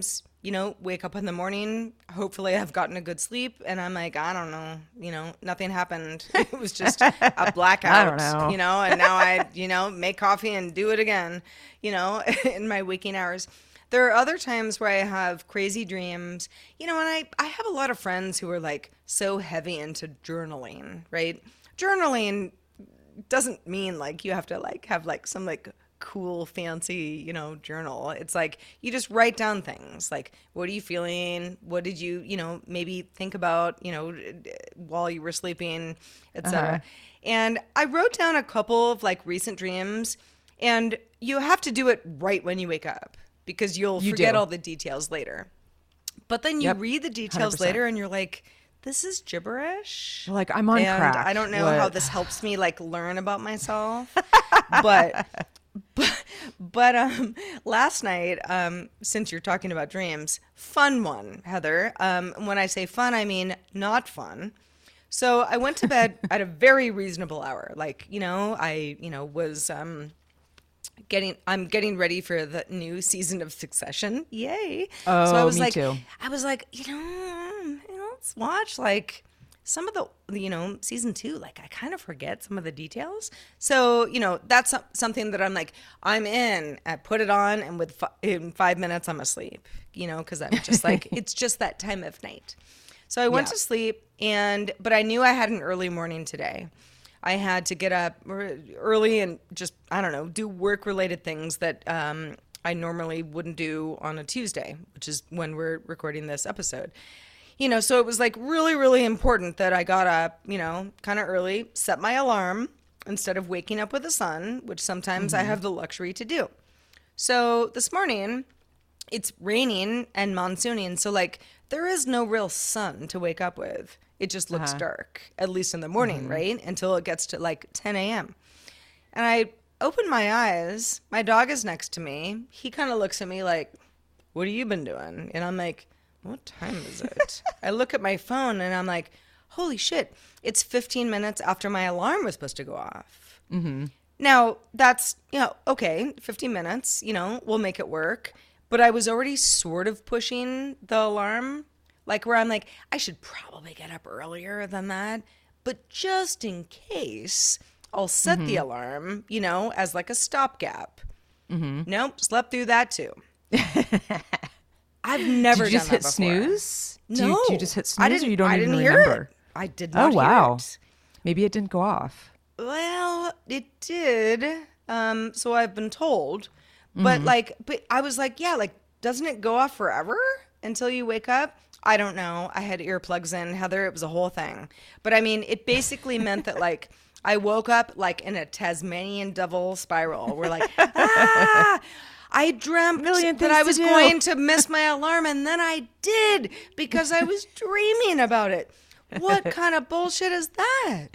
Speaker 9: you know, wake up in the morning. Hopefully I've gotten a good sleep. And I'm like, I don't know, you know, nothing happened. It was just a blackout,
Speaker 10: I don't know.
Speaker 9: you know, and now I, you know, make coffee and do it again, you know, in my waking hours. There are other times where I have crazy dreams, you know, and I, I have a lot of friends who are like so heavy into journaling, right? Journaling doesn't mean like you have to like have like some like cool fancy, you know, journal. It's like you just write down things like, what are you feeling? What did you, you know, maybe think about, you know, while you were sleeping, et cetera. Uh-huh. And I wrote down a couple of like recent dreams, and you have to do it right when you wake up because you'll you forget do. all the details later. But then you yep. read the details one hundred percent later and you're like, this is gibberish.
Speaker 10: Like, I'm on
Speaker 9: and
Speaker 10: crack.
Speaker 9: I don't know
Speaker 10: what?
Speaker 9: how this helps me like learn about myself. but but but um last night, um, since you're talking about dreams, fun one, Heather. Um, when I say fun, I mean not fun. So I went to bed at a very reasonable hour. Like, you know, I, you know, was um getting I'm getting ready for the new season of Succession. Yay.
Speaker 10: Oh,
Speaker 9: so I was
Speaker 10: me
Speaker 9: like
Speaker 10: too.
Speaker 9: I was like, you know, you know, let's watch like some of the, you know, season two. Like I kind of forget some of the details. So, you know, that's something that I'm like, I'm in. I put it on, and with f- in five minutes I'm asleep, you know, because I'm just like, it's just that time of night. So I went yeah. to sleep, and but I knew I had an early morning today. I had to get up early and just, I don't know, do work-related things that um, I normally wouldn't do on a Tuesday, which is when we're recording this episode. You know, so it was like really, really important that I got up, you know, kind of early, set my alarm instead of waking up with the sun, which sometimes mm-hmm. I have the luxury to do. So this morning, it's raining and monsooning, so like there is no real sun to wake up with. It just looks uh-huh. dark, at least in the morning, mm-hmm. right? Until it gets to like ten a.m. And I open my eyes. My dog is next to me. He kind of looks at me like, what have you been doing? And I'm like, what time is it? I look at my phone and I'm like, holy shit, it's fifteen minutes after my alarm was supposed to go off.
Speaker 10: Mm-hmm.
Speaker 9: Now, that's, you know, okay, fifteen minutes, you know, we'll make it work. But I was already sort of pushing the alarm, like where I'm like, I should probably get up earlier than that. But just in case, I'll set mm-hmm. the alarm, you know, as like a stopgap.
Speaker 10: Mm-hmm.
Speaker 9: Nope, slept through that too. I've never
Speaker 10: did you just
Speaker 9: done
Speaker 10: hit
Speaker 9: that
Speaker 10: snooze?
Speaker 9: No.
Speaker 10: Do you, do you just hit snooze, or you don't
Speaker 9: I
Speaker 10: even
Speaker 9: didn't hear
Speaker 10: remember?
Speaker 9: It. I did not
Speaker 10: oh, wow.
Speaker 9: hear it.
Speaker 10: Maybe it didn't go off.
Speaker 9: Well, it did. Um, so I've been told. But mm-hmm. like, but I was like, yeah, like, doesn't it go off forever until you wake up? I don't know. I had earplugs in, Heather. It was a whole thing. But I mean, it basically meant that like I woke up like in a Tasmanian devil spiral. We're like, ah, I dreamt
Speaker 10: Million
Speaker 9: that I was
Speaker 10: to do.
Speaker 9: going to miss my alarm, and then I did because I was dreaming about it. What kind of bullshit is that?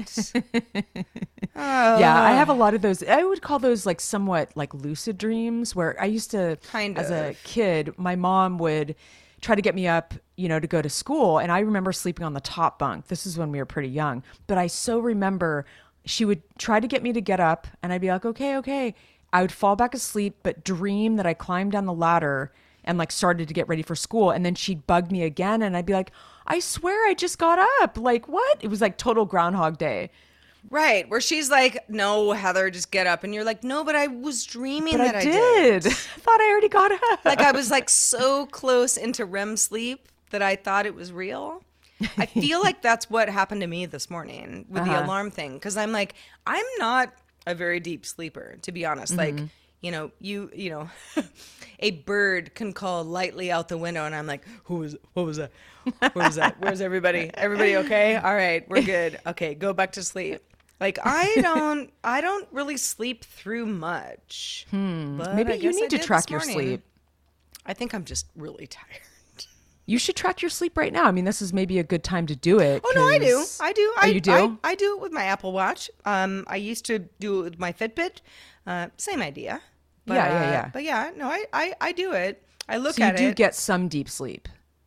Speaker 9: Oh.
Speaker 10: Yeah, I have a lot of those. I would call those like somewhat like lucid dreams, where I used to,
Speaker 9: kind
Speaker 10: as
Speaker 9: of.
Speaker 10: a kid, my mom would try to get me up, you know, to go to school. And I remember sleeping on the top bunk. This is when we were pretty young. But I so remember she would try to get me to get up, and I'd be like, okay, okay. I would fall back asleep, but dream that I climbed down the ladder and like started to get ready for school. And then she'd bug me again, and I'd be like, I swear I just got up. Like, what? It was like total Groundhog Day.
Speaker 9: Right, where she's like, no, Heather, just get up. And you're like, no, but I was dreaming
Speaker 10: but
Speaker 9: that
Speaker 10: I
Speaker 9: I
Speaker 10: did.
Speaker 9: did.
Speaker 10: I thought I already got up.
Speaker 9: Like I was like so close into R E M sleep that I thought it was real. I feel like that's what happened to me this morning with uh-huh. the alarm thing. Because I'm like, I'm not a very deep sleeper, to be honest. Mm-hmm. Like, you know, you, you know, a bird can call lightly out the window, and I'm like, who was, what was that? Where was that? Where's everybody? Everybody okay? All right, we're good. Okay, go back to sleep. Like I don't, I don't really sleep through much.
Speaker 10: Hmm. Maybe you need to track your sleep.
Speaker 9: I think I'm just really tired.
Speaker 10: You should track your sleep right now. I mean, this is maybe a good time to do it.
Speaker 9: Oh no, I do. I do.
Speaker 10: Oh,
Speaker 9: I,
Speaker 10: you do?
Speaker 9: I, I do it with my Apple Watch. Um, I used to do it with my Fitbit. Uh, same idea. But,
Speaker 10: yeah, yeah, yeah.
Speaker 9: Uh, but yeah, no, I, I, I do it. I look
Speaker 10: so
Speaker 9: at it.
Speaker 10: So you do get some deep sleep.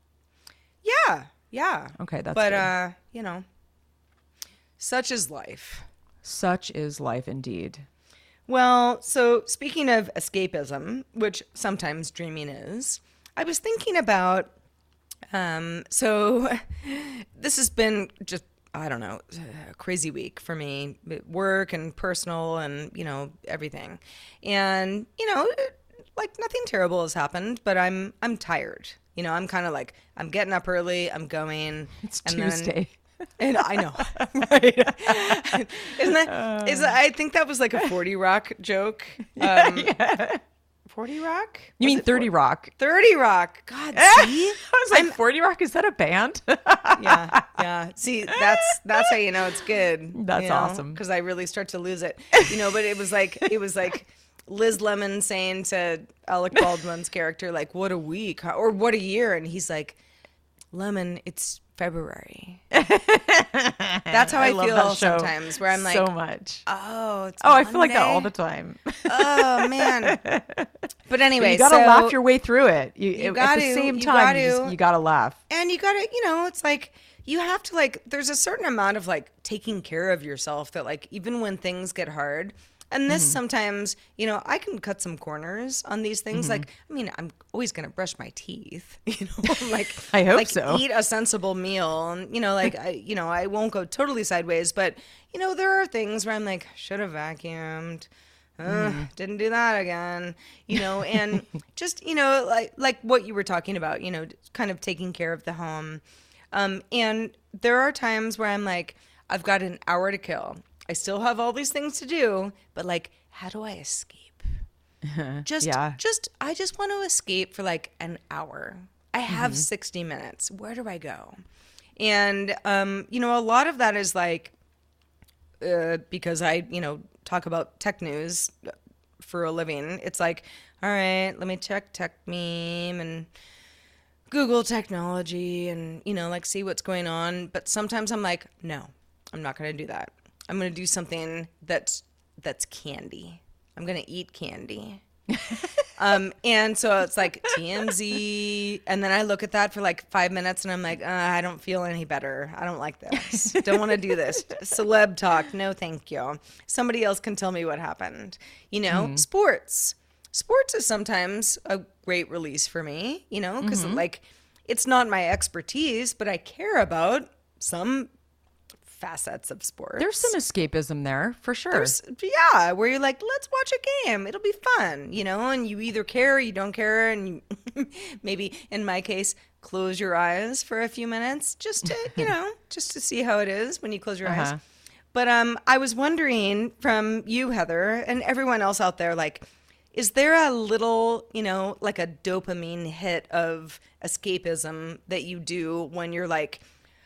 Speaker 9: Yeah, yeah.
Speaker 10: Okay, that's
Speaker 9: but,
Speaker 10: good.
Speaker 9: But uh, you know, such is life.
Speaker 10: Such is life indeed.
Speaker 9: Well, so speaking of escapism, which sometimes dreaming is, I was thinking about, um, so this has been just, I don't know, a crazy week for me, work and personal and, you know, everything. And, you know, like nothing terrible has happened, but I'm, I'm tired. You know, I'm kind of like, I'm getting up early, I'm going.
Speaker 10: It's
Speaker 9: and
Speaker 10: Tuesday.
Speaker 9: Then, and I know, right? Isn't that, uh, is that, I think that was like a forty Rock joke. Um, yeah. forty Rock?
Speaker 10: You
Speaker 9: Was
Speaker 10: mean thirty Rock?
Speaker 9: thirty Rock. God, see?
Speaker 10: I was like, I'm, forty Rock, is that a band?
Speaker 9: yeah, yeah. See, that's that's how you know it's good.
Speaker 10: That's
Speaker 9: you know?
Speaker 10: awesome.
Speaker 9: Because I really start to lose it. You know, but it was like, it was like Liz Lemon saying to Alec Baldwin's character, like, what a week, or what a year. And he's like, Lemon, it's February. That's how I, I feel sometimes, where I'm like,
Speaker 10: so much.
Speaker 9: Oh, it's
Speaker 10: oh,
Speaker 9: Monday.
Speaker 10: I feel like that all the time.
Speaker 9: Oh man. But anyway,
Speaker 10: but you gotta
Speaker 9: so
Speaker 10: laugh your way through it. You,
Speaker 9: you
Speaker 10: at
Speaker 9: gotta,
Speaker 10: the same
Speaker 9: you
Speaker 10: time,
Speaker 9: gotta,
Speaker 10: you, just, you gotta laugh,
Speaker 9: and you gotta, you know, it's like you have to like. There's a certain amount of like taking care of yourself that like even when things get hard. And this mm-hmm. sometimes, you know, I can cut some corners on these things. Mm-hmm. Like, I mean, I'm always going to brush my teeth, you know, like,
Speaker 10: I hope
Speaker 9: like
Speaker 10: so.
Speaker 9: Eat a sensible meal. And, you know, like, I, you know, I won't go totally sideways. But, you know, there are things where I'm like, should have vacuumed. Uh, mm. Didn't do that again, you know, and just, you know, like, like what you were talking about, you know, kind of taking care of the home. Um, and there are times where I'm like, I've got an hour to kill. I still have all these things to do, but like, how do I escape? Just,
Speaker 10: yeah.
Speaker 9: just, I just want to escape for like an hour. I have mm-hmm. sixty minutes. Where do I go? And, um, you know, a lot of that is like, uh, because I, you know, talk about tech news for a living. It's like, all right, let me check tech meme and Google technology and, you know, like see what's going on. But sometimes I'm like, no, I'm not going to do that. I'm going to do something that's that's candy. I'm going to eat candy. um, and so it's like T M Z. And then I look at that for like five minutes and I'm like, uh, I don't feel any better. I don't like this. Don't want to do this. Celeb talk. No, thank you. Somebody else can tell me what happened. You know, mm-hmm. sports. Sports is sometimes a great release for me, you know, because mm-hmm. like it's not my expertise, but I care about some facets of sports.
Speaker 10: There's some escapism there for sure.
Speaker 9: There's, yeah, where you're like, let's watch a game. It'll be fun, you know, and you either care or you don't care. And you maybe in my case, close your eyes for a few minutes just to, you know, just to see how it is when you close your uh-huh. eyes. But um, I was wondering from you, Heather, and everyone else out there, like, is there a little, you know, like a dopamine hit of escapism that you do when you're like,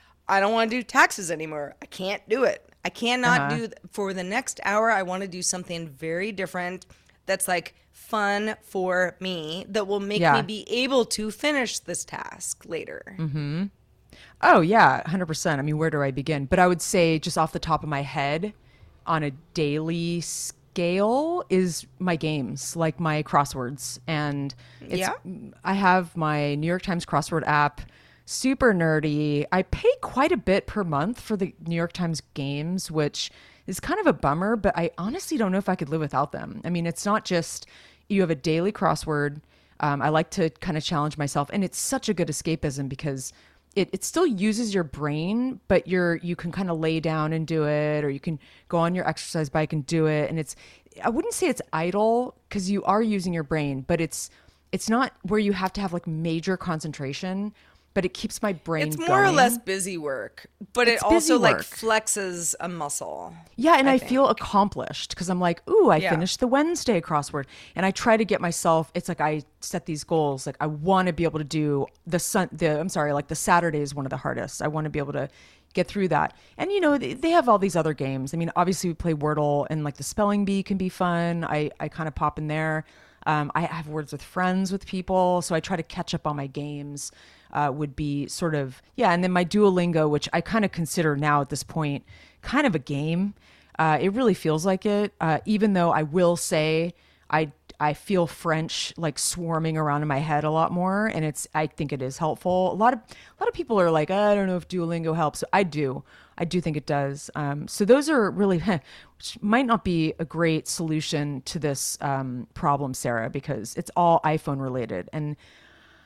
Speaker 9: I don't want to do taxes anymore. I can't do it. I cannot uh-huh. do th- for the next hour. I want to do something very different that's like fun for me that will make
Speaker 10: yeah.
Speaker 9: me be able to finish this task later.
Speaker 10: Mm-hmm. Oh, yeah, one hundred percent. I mean, where do I begin? But I would say just off the top of my head on a daily scale is my games, like my crosswords. And it's,
Speaker 9: yeah.
Speaker 10: I have my New York Times crossword app. Super nerdy. I pay quite a bit per month for the New York Times games, which is kind of a bummer, but I honestly don't know if I could live without them. I mean, it's not just you have a daily crossword. Um, I like to kind of challenge myself, and it's such a good escapism because it, it still uses your brain, but you're you can kind of lay down and do it, or you can go on your exercise bike and do it. And it's I wouldn't say it's idle because you are using your brain, but it's it's not where you have to have like major concentration. But it keeps my brain
Speaker 9: It's more
Speaker 10: going.
Speaker 9: or less busy work, but
Speaker 10: it's
Speaker 9: it also like
Speaker 10: work.
Speaker 9: flexes a muscle.
Speaker 10: Yeah, and I, I
Speaker 9: think.
Speaker 10: feel accomplished because I'm like, ooh, I
Speaker 9: yeah.
Speaker 10: finished the Wednesday crossword. And I try to get myself, it's like I set these goals. Like I want to be able to do the sun, the I'm sorry, like the Saturday is one of the hardest. I want to be able to get through that. And, you know, they, they have all these other games. I mean, obviously we play Wordle and like the spelling bee can be fun. I, I kind of pop in there. Um, I have words with friends with people. So I try to catch up on my games. Uh, would be sort of, yeah. And then my Duolingo, which I kind of consider now at this point, kind of a game. Uh, it really feels like it, uh, even though I will say I I feel French like swarming around in my head a lot more. And it's, I think it is helpful. A lot of, a lot of people are like, I don't know if Duolingo helps. I do. I do think it does. Um, so those are really, which might not be a great solution to this um, problem, Sarah, because it's all iPhone related. And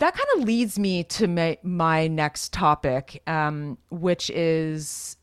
Speaker 10: that kind of leads me to my, my next topic, um, which is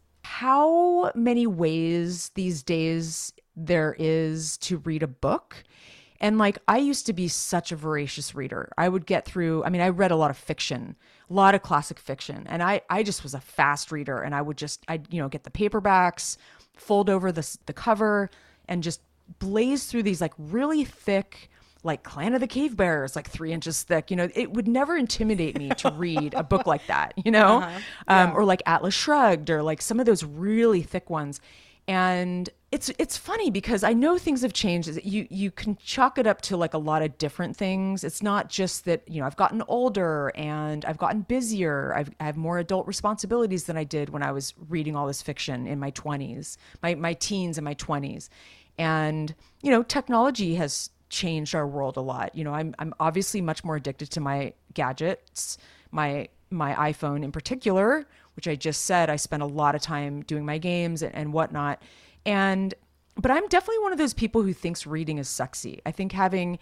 Speaker 10: how many ways these days there is to read a book. And like, I used to be such a voracious reader. I would get through, I mean, I read a lot of fiction, a lot of classic fiction. And I, I just was a fast reader, and I would just, I'd, you know, get the paperbacks, fold over the, the cover, and just blaze through these like really thick, like Clan of the Cave Bears, like three inches thick. You know, it would never intimidate me to read a book like that, you know, uh-huh. yeah. um, or like Atlas Shrugged, or like some of those really thick ones. And it's it's funny because I know things have changed. You you can chalk it up to like a lot of different things. It's not just that, you know, I've gotten older and I've gotten busier. I've, I have more adult responsibilities than I did when I was reading all this fiction in my twenties, my my teens and my twenties. And, you know, technology has changed our world a lot. You know, I'm I'm obviously much more addicted to my gadgets, my my iPhone in particular, which I just said I spend a lot of time doing my games and, and whatnot. And, but I'm definitely one of those people who thinks reading is sexy. I think having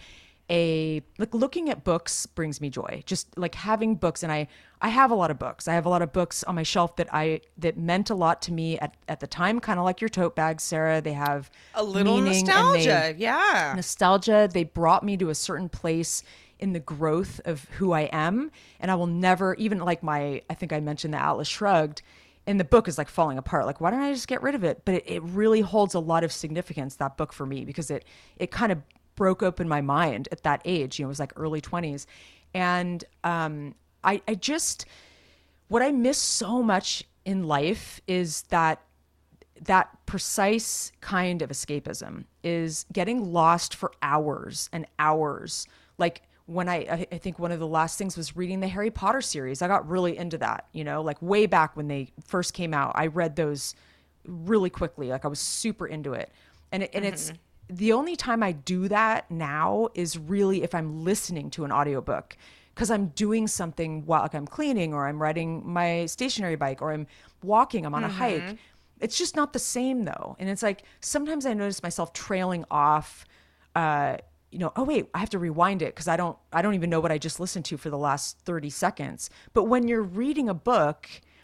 Speaker 10: a, like looking at books brings me joy. Just like having books. And I, I have a lot of books. I have a lot of books on my shelf that I, that meant a lot to me at, at the time, kind of like your tote bags, Sarah. They have
Speaker 9: a little
Speaker 10: meaning,
Speaker 9: nostalgia.
Speaker 10: They,
Speaker 9: yeah.
Speaker 10: Nostalgia. They brought me to a certain place in the growth of who I am. And I will never, even like my, I think I mentioned the Atlas Shrugged, and the book is like falling apart. Like, why don't I just get rid of it? But it, it really holds a lot of significance, that book, for me, because it, it kind of broke open my mind at that age. You know, it was like early twenties. And um, I, I just, what I miss so much in life is that that precise kind of escapism, is getting lost for hours and hours. Like, when I, I think one of the last things was reading the Harry Potter series. I got really into that, you know, like way back when they first came out. I read those really quickly. Like I was super into it. And it, and mm-hmm. it's the only time I do that now is really if I'm listening to an audiobook, because I'm doing something while, like I'm cleaning, or I'm riding my stationary bike, or I'm walking, I'm on mm-hmm. a hike. It's just not the same though. And it's like, sometimes I notice myself trailing off, uh, you know, oh wait, I have to rewind it because I don't, I don't even know what I just listened to for the last thirty seconds. But when you're reading a book,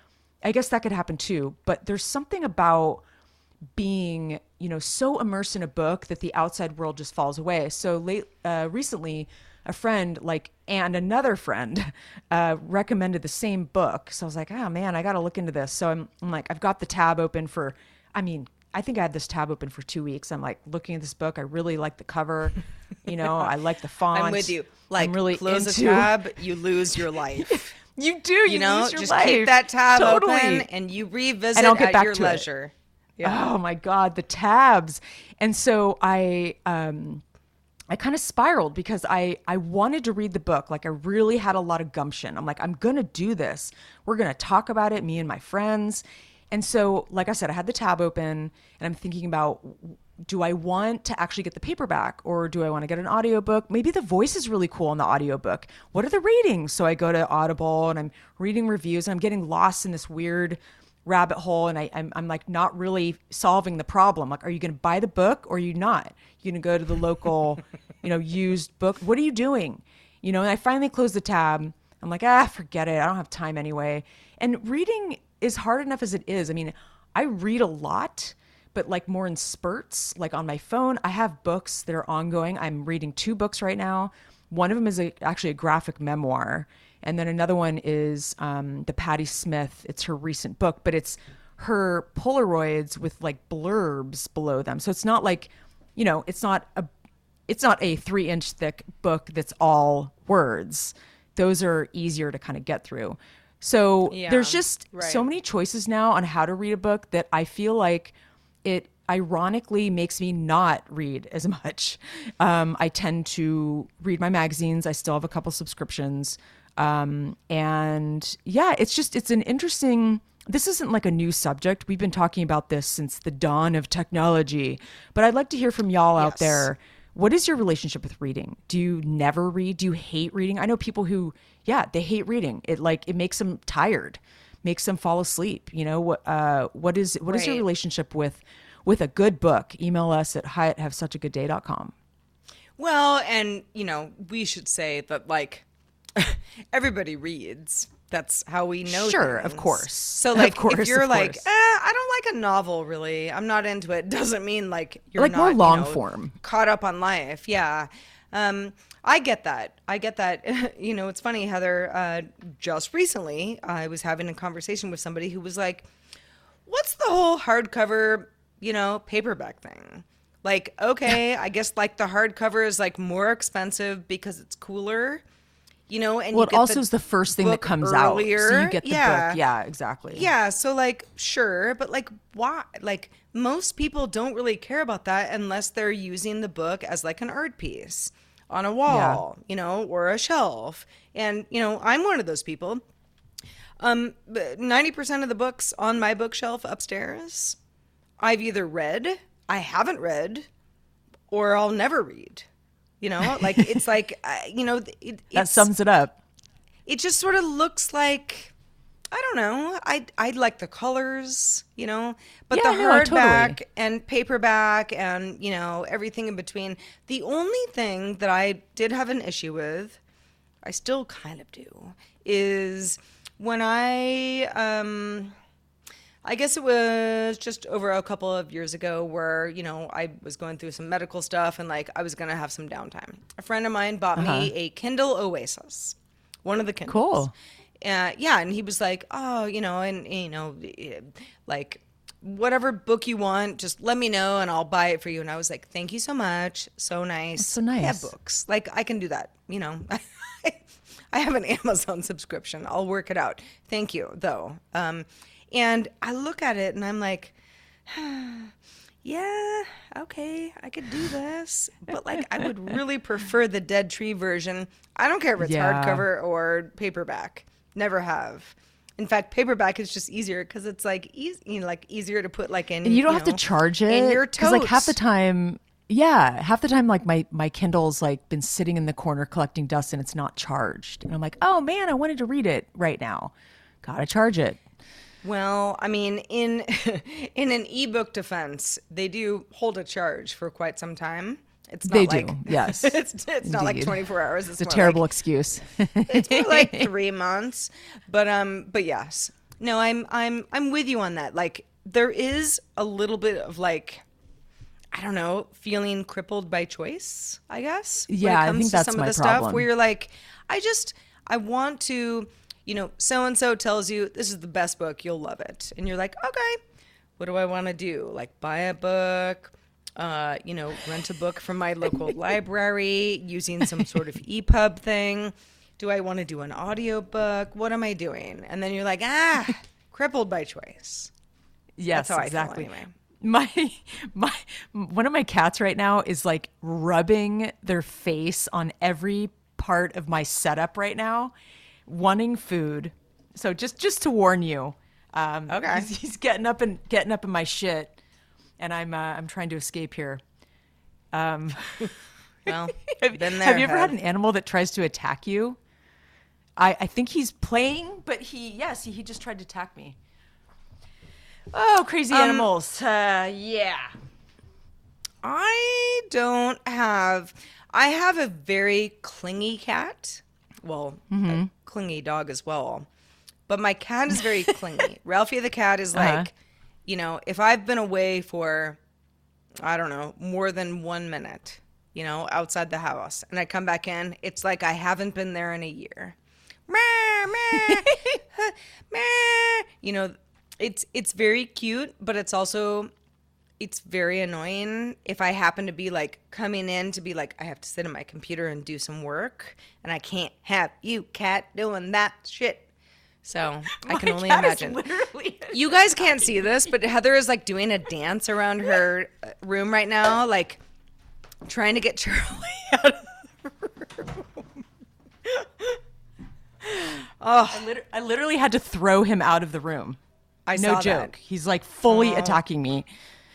Speaker 10: I guess that could happen too. But there's something about being, you know, so immersed in a book that the outside world just falls away. So late, uh, recently, a friend like, and another friend uh, recommended the same book. So I was like, oh man, I got to look into this. So I'm, I'm like, I've got the tab open for, I mean, I think I had this tab open for two weeks. I'm like looking at this book. I really like the cover. You know, I like the font.
Speaker 9: I'm with you. Like,
Speaker 10: I'm really
Speaker 9: close
Speaker 10: into...
Speaker 9: a tab, you lose your life.
Speaker 10: You do. You,
Speaker 9: you know,
Speaker 10: lose your
Speaker 9: just
Speaker 10: life.
Speaker 9: keep that tab
Speaker 10: totally.
Speaker 9: open, and you revisit
Speaker 10: and I'll get
Speaker 9: at
Speaker 10: back
Speaker 9: your
Speaker 10: to
Speaker 9: leisure.
Speaker 10: It.
Speaker 9: Yeah.
Speaker 10: Oh my God, the tabs. And so I, um, I kind of spiraled because I, I wanted to read the book. Like I really had a lot of gumption. I'm like, I'm going to do this. We're going to talk about it, me and my friends. And so, like I said, I had the tab open and I'm thinking about, do I want to actually get the paperback, or do I want to get an audiobook? Maybe the voice is really cool in the audiobook. What are the ratings? So I go to Audible and I'm reading reviews and I'm getting lost in this weird rabbit hole. And I, I'm, I'm like not really solving the problem. Like, are you going to buy the book or are you not? You're going to go to the local, you know, used book. What are you doing? You know, and I finally closed the tab. I'm like, ah, forget it. I don't have time anyway. And reading is hard enough as it is. I mean, I read a lot, but like more in spurts, like on my phone. I have books that are ongoing. I'm reading two books right now. One of them is a, actually a graphic memoir. And then another one is um, the Patti Smith. It's her recent book, but it's her Polaroids with like blurbs below them. So it's not like, you know, it's not a, it's not a three inch thick book that's all words. Those are easier to kind of get through. So yeah, there's just right. so many choices now on how to read a book that I feel like it ironically makes me not read as much. Um, I tend to read my magazines. I still have a couple subscriptions. Um, and yeah, it's just, it's an interesting, this isn't like a new subject. We've been talking about this since the dawn of technology, but I'd like to hear from y'all yes. out there. What is your relationship with reading? Do you never read? Do you hate reading? I know people who, yeah, they hate reading. It like, it makes them tired, makes them fall asleep. You know, uh, what is, what right. is your relationship with, with a good book? Email us at hi at have such a good day dot com.
Speaker 9: Well, and you know, we should say that like, everybody reads. That's how we know.
Speaker 10: Sure,
Speaker 9: things.
Speaker 10: of course.
Speaker 9: So like,
Speaker 10: of course,
Speaker 9: if you're
Speaker 10: of
Speaker 9: like,
Speaker 10: course.
Speaker 9: eh, I don't like a novel, really, I'm not into it. Doesn't mean like you're
Speaker 10: Like
Speaker 9: not,
Speaker 10: more long
Speaker 9: you know,
Speaker 10: form.
Speaker 9: caught up on life. Yeah, um, I get that. I get that. You know, it's funny, Heather. Uh, just recently, I was having a conversation with somebody who was like, "What's the whole hardcover, you know, paperback thing?" Like, okay, I guess like the hardcover is like more expensive because it's cooler. You know, and
Speaker 10: well,
Speaker 9: you
Speaker 10: it
Speaker 9: get
Speaker 10: also
Speaker 9: the
Speaker 10: is the first thing that
Speaker 9: book
Speaker 10: comes
Speaker 9: earlier.
Speaker 10: out. So you get the
Speaker 9: yeah.
Speaker 10: book. Yeah, exactly.
Speaker 9: Yeah. So, like, sure. But, like, why? Like, most people don't really care about that unless they're using the book as, like, an art piece on a wall, yeah. you know, or a shelf. And, you know, I'm one of those people. Um, ninety percent of the books on my bookshelf upstairs, I've either read, I haven't read, or I'll never read. You know, like it's like, uh, you know, it,
Speaker 10: that sums it up.
Speaker 9: It just sort of looks like, I don't know. I I like the colors, you know, but
Speaker 10: yeah,
Speaker 9: the
Speaker 10: no,
Speaker 9: hardback
Speaker 10: totally.
Speaker 9: and paperback and, you know, everything in between. The only thing that I did have an issue with, I still kind of do, is when I, um, I guess it was just over a couple of years ago where, you know, I was going through some medical stuff and like I was going to have some downtime. A friend of mine bought uh-huh. me a Kindle Oasis, one of the Kindles.
Speaker 10: Cool.
Speaker 9: Uh, yeah. And he was like, oh, you know, and, you know, like whatever book you want, just let me know and I'll buy it for you. And I was like, thank you so much. So nice.
Speaker 10: That's so nice.
Speaker 9: I have books. Like I can do that, you know. I have an Amazon subscription. I'll work it out. Thank you, though. Um, And I look at it and I'm like, yeah, okay, I could do this. But like, I would really prefer the Dead Tree version. I don't care if it's
Speaker 10: yeah.
Speaker 9: hardcover or paperback. Never have. In fact, paperback is just easier because it's like easy, you know, like easier to put like in.
Speaker 10: And you don't
Speaker 9: you
Speaker 10: have
Speaker 9: know,
Speaker 10: to charge it
Speaker 9: in your totes.
Speaker 10: Like half the time. Yeah, half the time, like my my Kindle's like been sitting in the corner collecting dust and it's not charged. And I'm like, oh man, I wanted to read it right now. Gotta charge it.
Speaker 9: Well, I mean, in in an ebook defense, they do hold a charge for quite some time. It's not
Speaker 10: they
Speaker 9: like,
Speaker 10: do, yes.
Speaker 9: it's it's not like twenty-four hours.
Speaker 10: It's, it's a terrible
Speaker 9: like,
Speaker 10: excuse.
Speaker 9: It's more like three months. But um, but yes, no, I'm I'm I'm with you on that. Like, there is a little bit of like, I don't know, feeling crippled by choice, I guess.
Speaker 10: Yeah,
Speaker 9: when it comes
Speaker 10: I think
Speaker 9: to
Speaker 10: that's
Speaker 9: some
Speaker 10: my
Speaker 9: of the
Speaker 10: problem.
Speaker 9: stuff where you're like, I just I want to. You know, so-and-so tells you this is the best book, you'll love it. And you're like, okay, what do I want to do? Like buy a book, uh, you know, rent a book from my local library using some sort of E P U B thing. Do I want to do an audiobook? What am I doing? And then you're like, ah, crippled by choice.
Speaker 10: Yes,
Speaker 9: That's how
Speaker 10: exactly.
Speaker 9: I feel anyway.
Speaker 10: My my one of my cats right now is like rubbing their face on every part of my setup right now, wanting food. So just just to warn you, um,
Speaker 9: okay,
Speaker 10: he's, he's getting up and getting up in my shit, and I'm uh, I'm trying to escape here. Um,
Speaker 9: well,
Speaker 10: have,
Speaker 9: been there,
Speaker 10: have you ever
Speaker 9: have.
Speaker 10: had an animal that tries to attack you? I I think he's playing, but he yes he, he just tried to attack me. Oh, crazy
Speaker 9: um,
Speaker 10: animals! Uh, yeah,
Speaker 9: I don't have. I have a very clingy cat. Well, mm-hmm. a clingy dog as well. But my cat is very clingy. Ralphie the cat is like, uh-huh. you know, if I've been away for, I don't know, more than one minute, you know, outside the house, and I come back in, it's like I haven't been there in a year. You know, it's it's very cute, but it's also, it's very annoying if I happen to be like coming in to be like, I have to sit at my computer and do some work and I can't have you, cat, doing that shit. So I can only imagine. You guys can't see this, but Heather is like doing a dance around her room right now, like trying to get Charlie out of the room. Oh,
Speaker 10: I, liter- I literally had to throw him out of the room.
Speaker 9: I
Speaker 10: no
Speaker 9: saw
Speaker 10: joke.
Speaker 9: That.
Speaker 10: He's like fully
Speaker 9: oh.
Speaker 10: attacking me.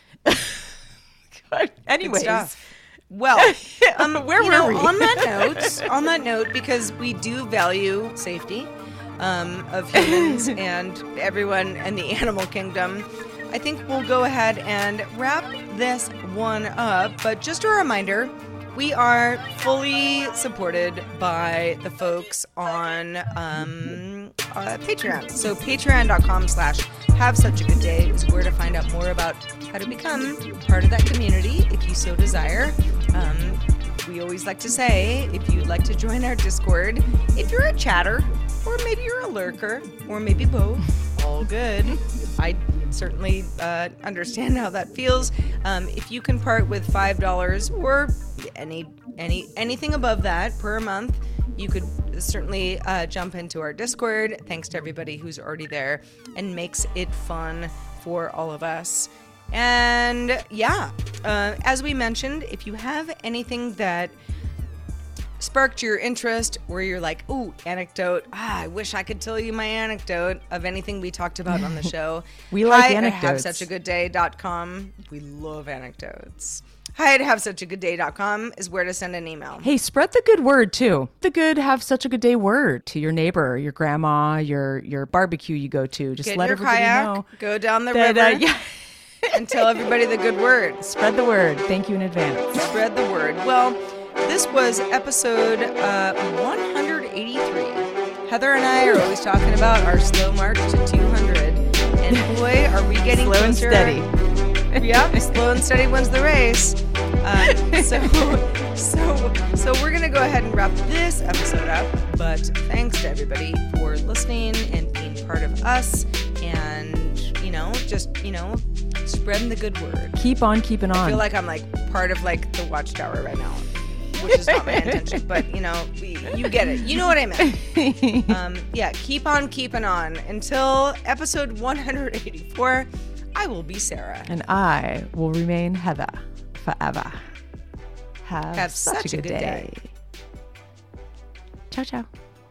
Speaker 10: Anyways,
Speaker 9: well, um,
Speaker 10: where
Speaker 9: you
Speaker 10: were
Speaker 9: know,
Speaker 10: we?
Speaker 9: on that note, on that note, because we do value safety um, of humans and everyone in the animal kingdom, I think we'll go ahead and wrap this one up. But just a reminder, We are fully supported by the folks on um, uh, Patreon. So patreon.com slash have such a good day is where to find out more about how to become part of that community if you so desire. Um, we always like to say, if you'd like to join our Discord, if you're a chatter, or maybe you're a lurker, or maybe both, all good. I certainly uh, understand how that feels. Um, if you can part with five dollars or any any anything above that per month, you could certainly uh, jump into our Discord. Thanks to everybody who's already there and makes it fun for all of us. And yeah, uh, as we mentioned, if you have anything that sparked your interest where you're like, ooh, anecdote, ah, I wish I could tell you my anecdote of anything we talked about on the show.
Speaker 10: We like
Speaker 9: Hi
Speaker 10: anecdotes.
Speaker 9: at have such a good day dot com. We love anecdotes. Hi at have such a good day dot com is where to send an email.
Speaker 10: Hey, spread the good word too. The good have such a good day word to your neighbor, your grandma, your your barbecue you go to. Just
Speaker 9: Get
Speaker 10: let
Speaker 9: your
Speaker 10: everybody
Speaker 9: kayak,
Speaker 10: know.
Speaker 9: go down the
Speaker 10: that,
Speaker 9: river,
Speaker 10: uh, yeah.
Speaker 9: and tell everybody the good word.
Speaker 10: Spread the word. Thank you in advance.
Speaker 9: Spread the word. Well, this was episode uh, one hundred eighty-three. Heather and I are always talking about our slow march to two hundred. And boy, are we getting
Speaker 10: slow
Speaker 9: closer.
Speaker 10: and steady.
Speaker 9: Yep, slow and steady wins the race. Um, so, so, so we're gonna go ahead and wrap this episode up. But thanks to everybody for listening and being part of us, and you know, just you know, spreading the good word.
Speaker 10: Keep on keeping on.
Speaker 9: I feel like I'm like part of like the Watchtower right now, which is not my intention, but you know, we, you get it. You know what I meant. Um, yeah, keep on keeping on until episode one hundred eighty-four. I will be Sarah.
Speaker 10: And I will remain Heather forever. Have,
Speaker 9: Have
Speaker 10: such,
Speaker 9: such
Speaker 10: a good,
Speaker 9: a good
Speaker 10: day.
Speaker 9: day.
Speaker 10: Ciao, ciao.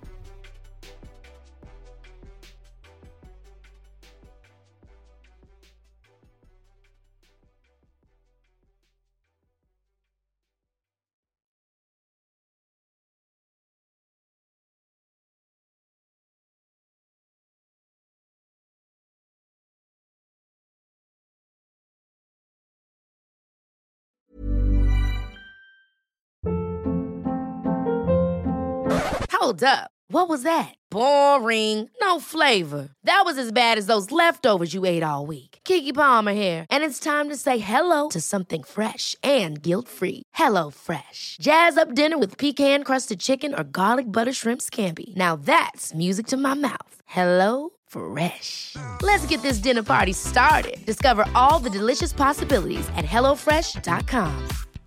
Speaker 3: Hold up. What was that? Boring. No flavor. That was as bad as those leftovers you ate all week. Keke Palmer here, and it's time to say hello to something fresh and guilt-free. Hello Fresh. Jazz up dinner with pecan-crusted chicken or garlic butter shrimp scampi. Now that's music to my mouth. Hello Fresh. Let's get this dinner party started. Discover all the delicious possibilities at hello fresh dot com.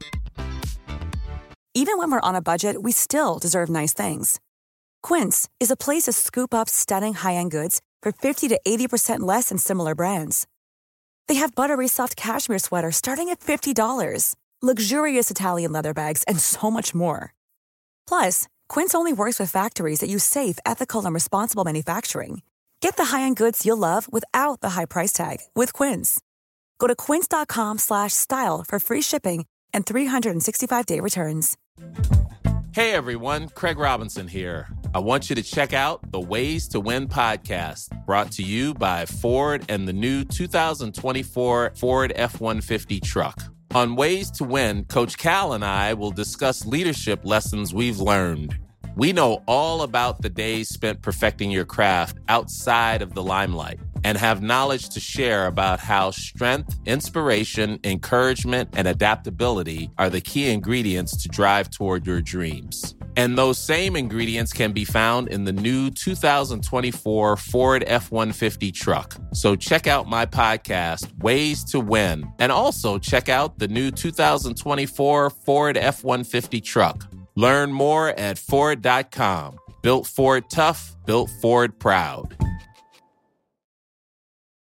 Speaker 6: Even when we're on a budget, we still deserve nice things. Quince is a place to scoop up stunning high-end goods for fifty to eighty percent less than similar brands. They have buttery soft cashmere sweaters starting at fifty dollars, luxurious Italian leather bags, and so much more. Plus, Quince only works with factories that use safe, ethical, and responsible manufacturing. Get the high-end goods you'll love without the high price tag with Quince. Go to quince.com slash style for free shipping and three sixty-five day returns.
Speaker 11: Hey everyone, Craig Robinson here. I want you to check out the Ways to Win podcast, brought to you by Ford and the new two thousand twenty-four Ford F one fifty truck. On Ways to Win, Coach Cal and I will discuss leadership lessons we've learned. We know all about the days spent perfecting your craft outside of the limelight and have knowledge to share about how strength, inspiration, encouragement, and adaptability are the key ingredients to drive toward your dreams. And those same ingredients can be found in the new two thousand twenty-four Ford F one fifty truck. So check out my podcast, Ways to Win, and also check out the new two thousand twenty-four Ford F one fifty truck. Learn more at Ford dot com. Built Ford tough, built Ford proud.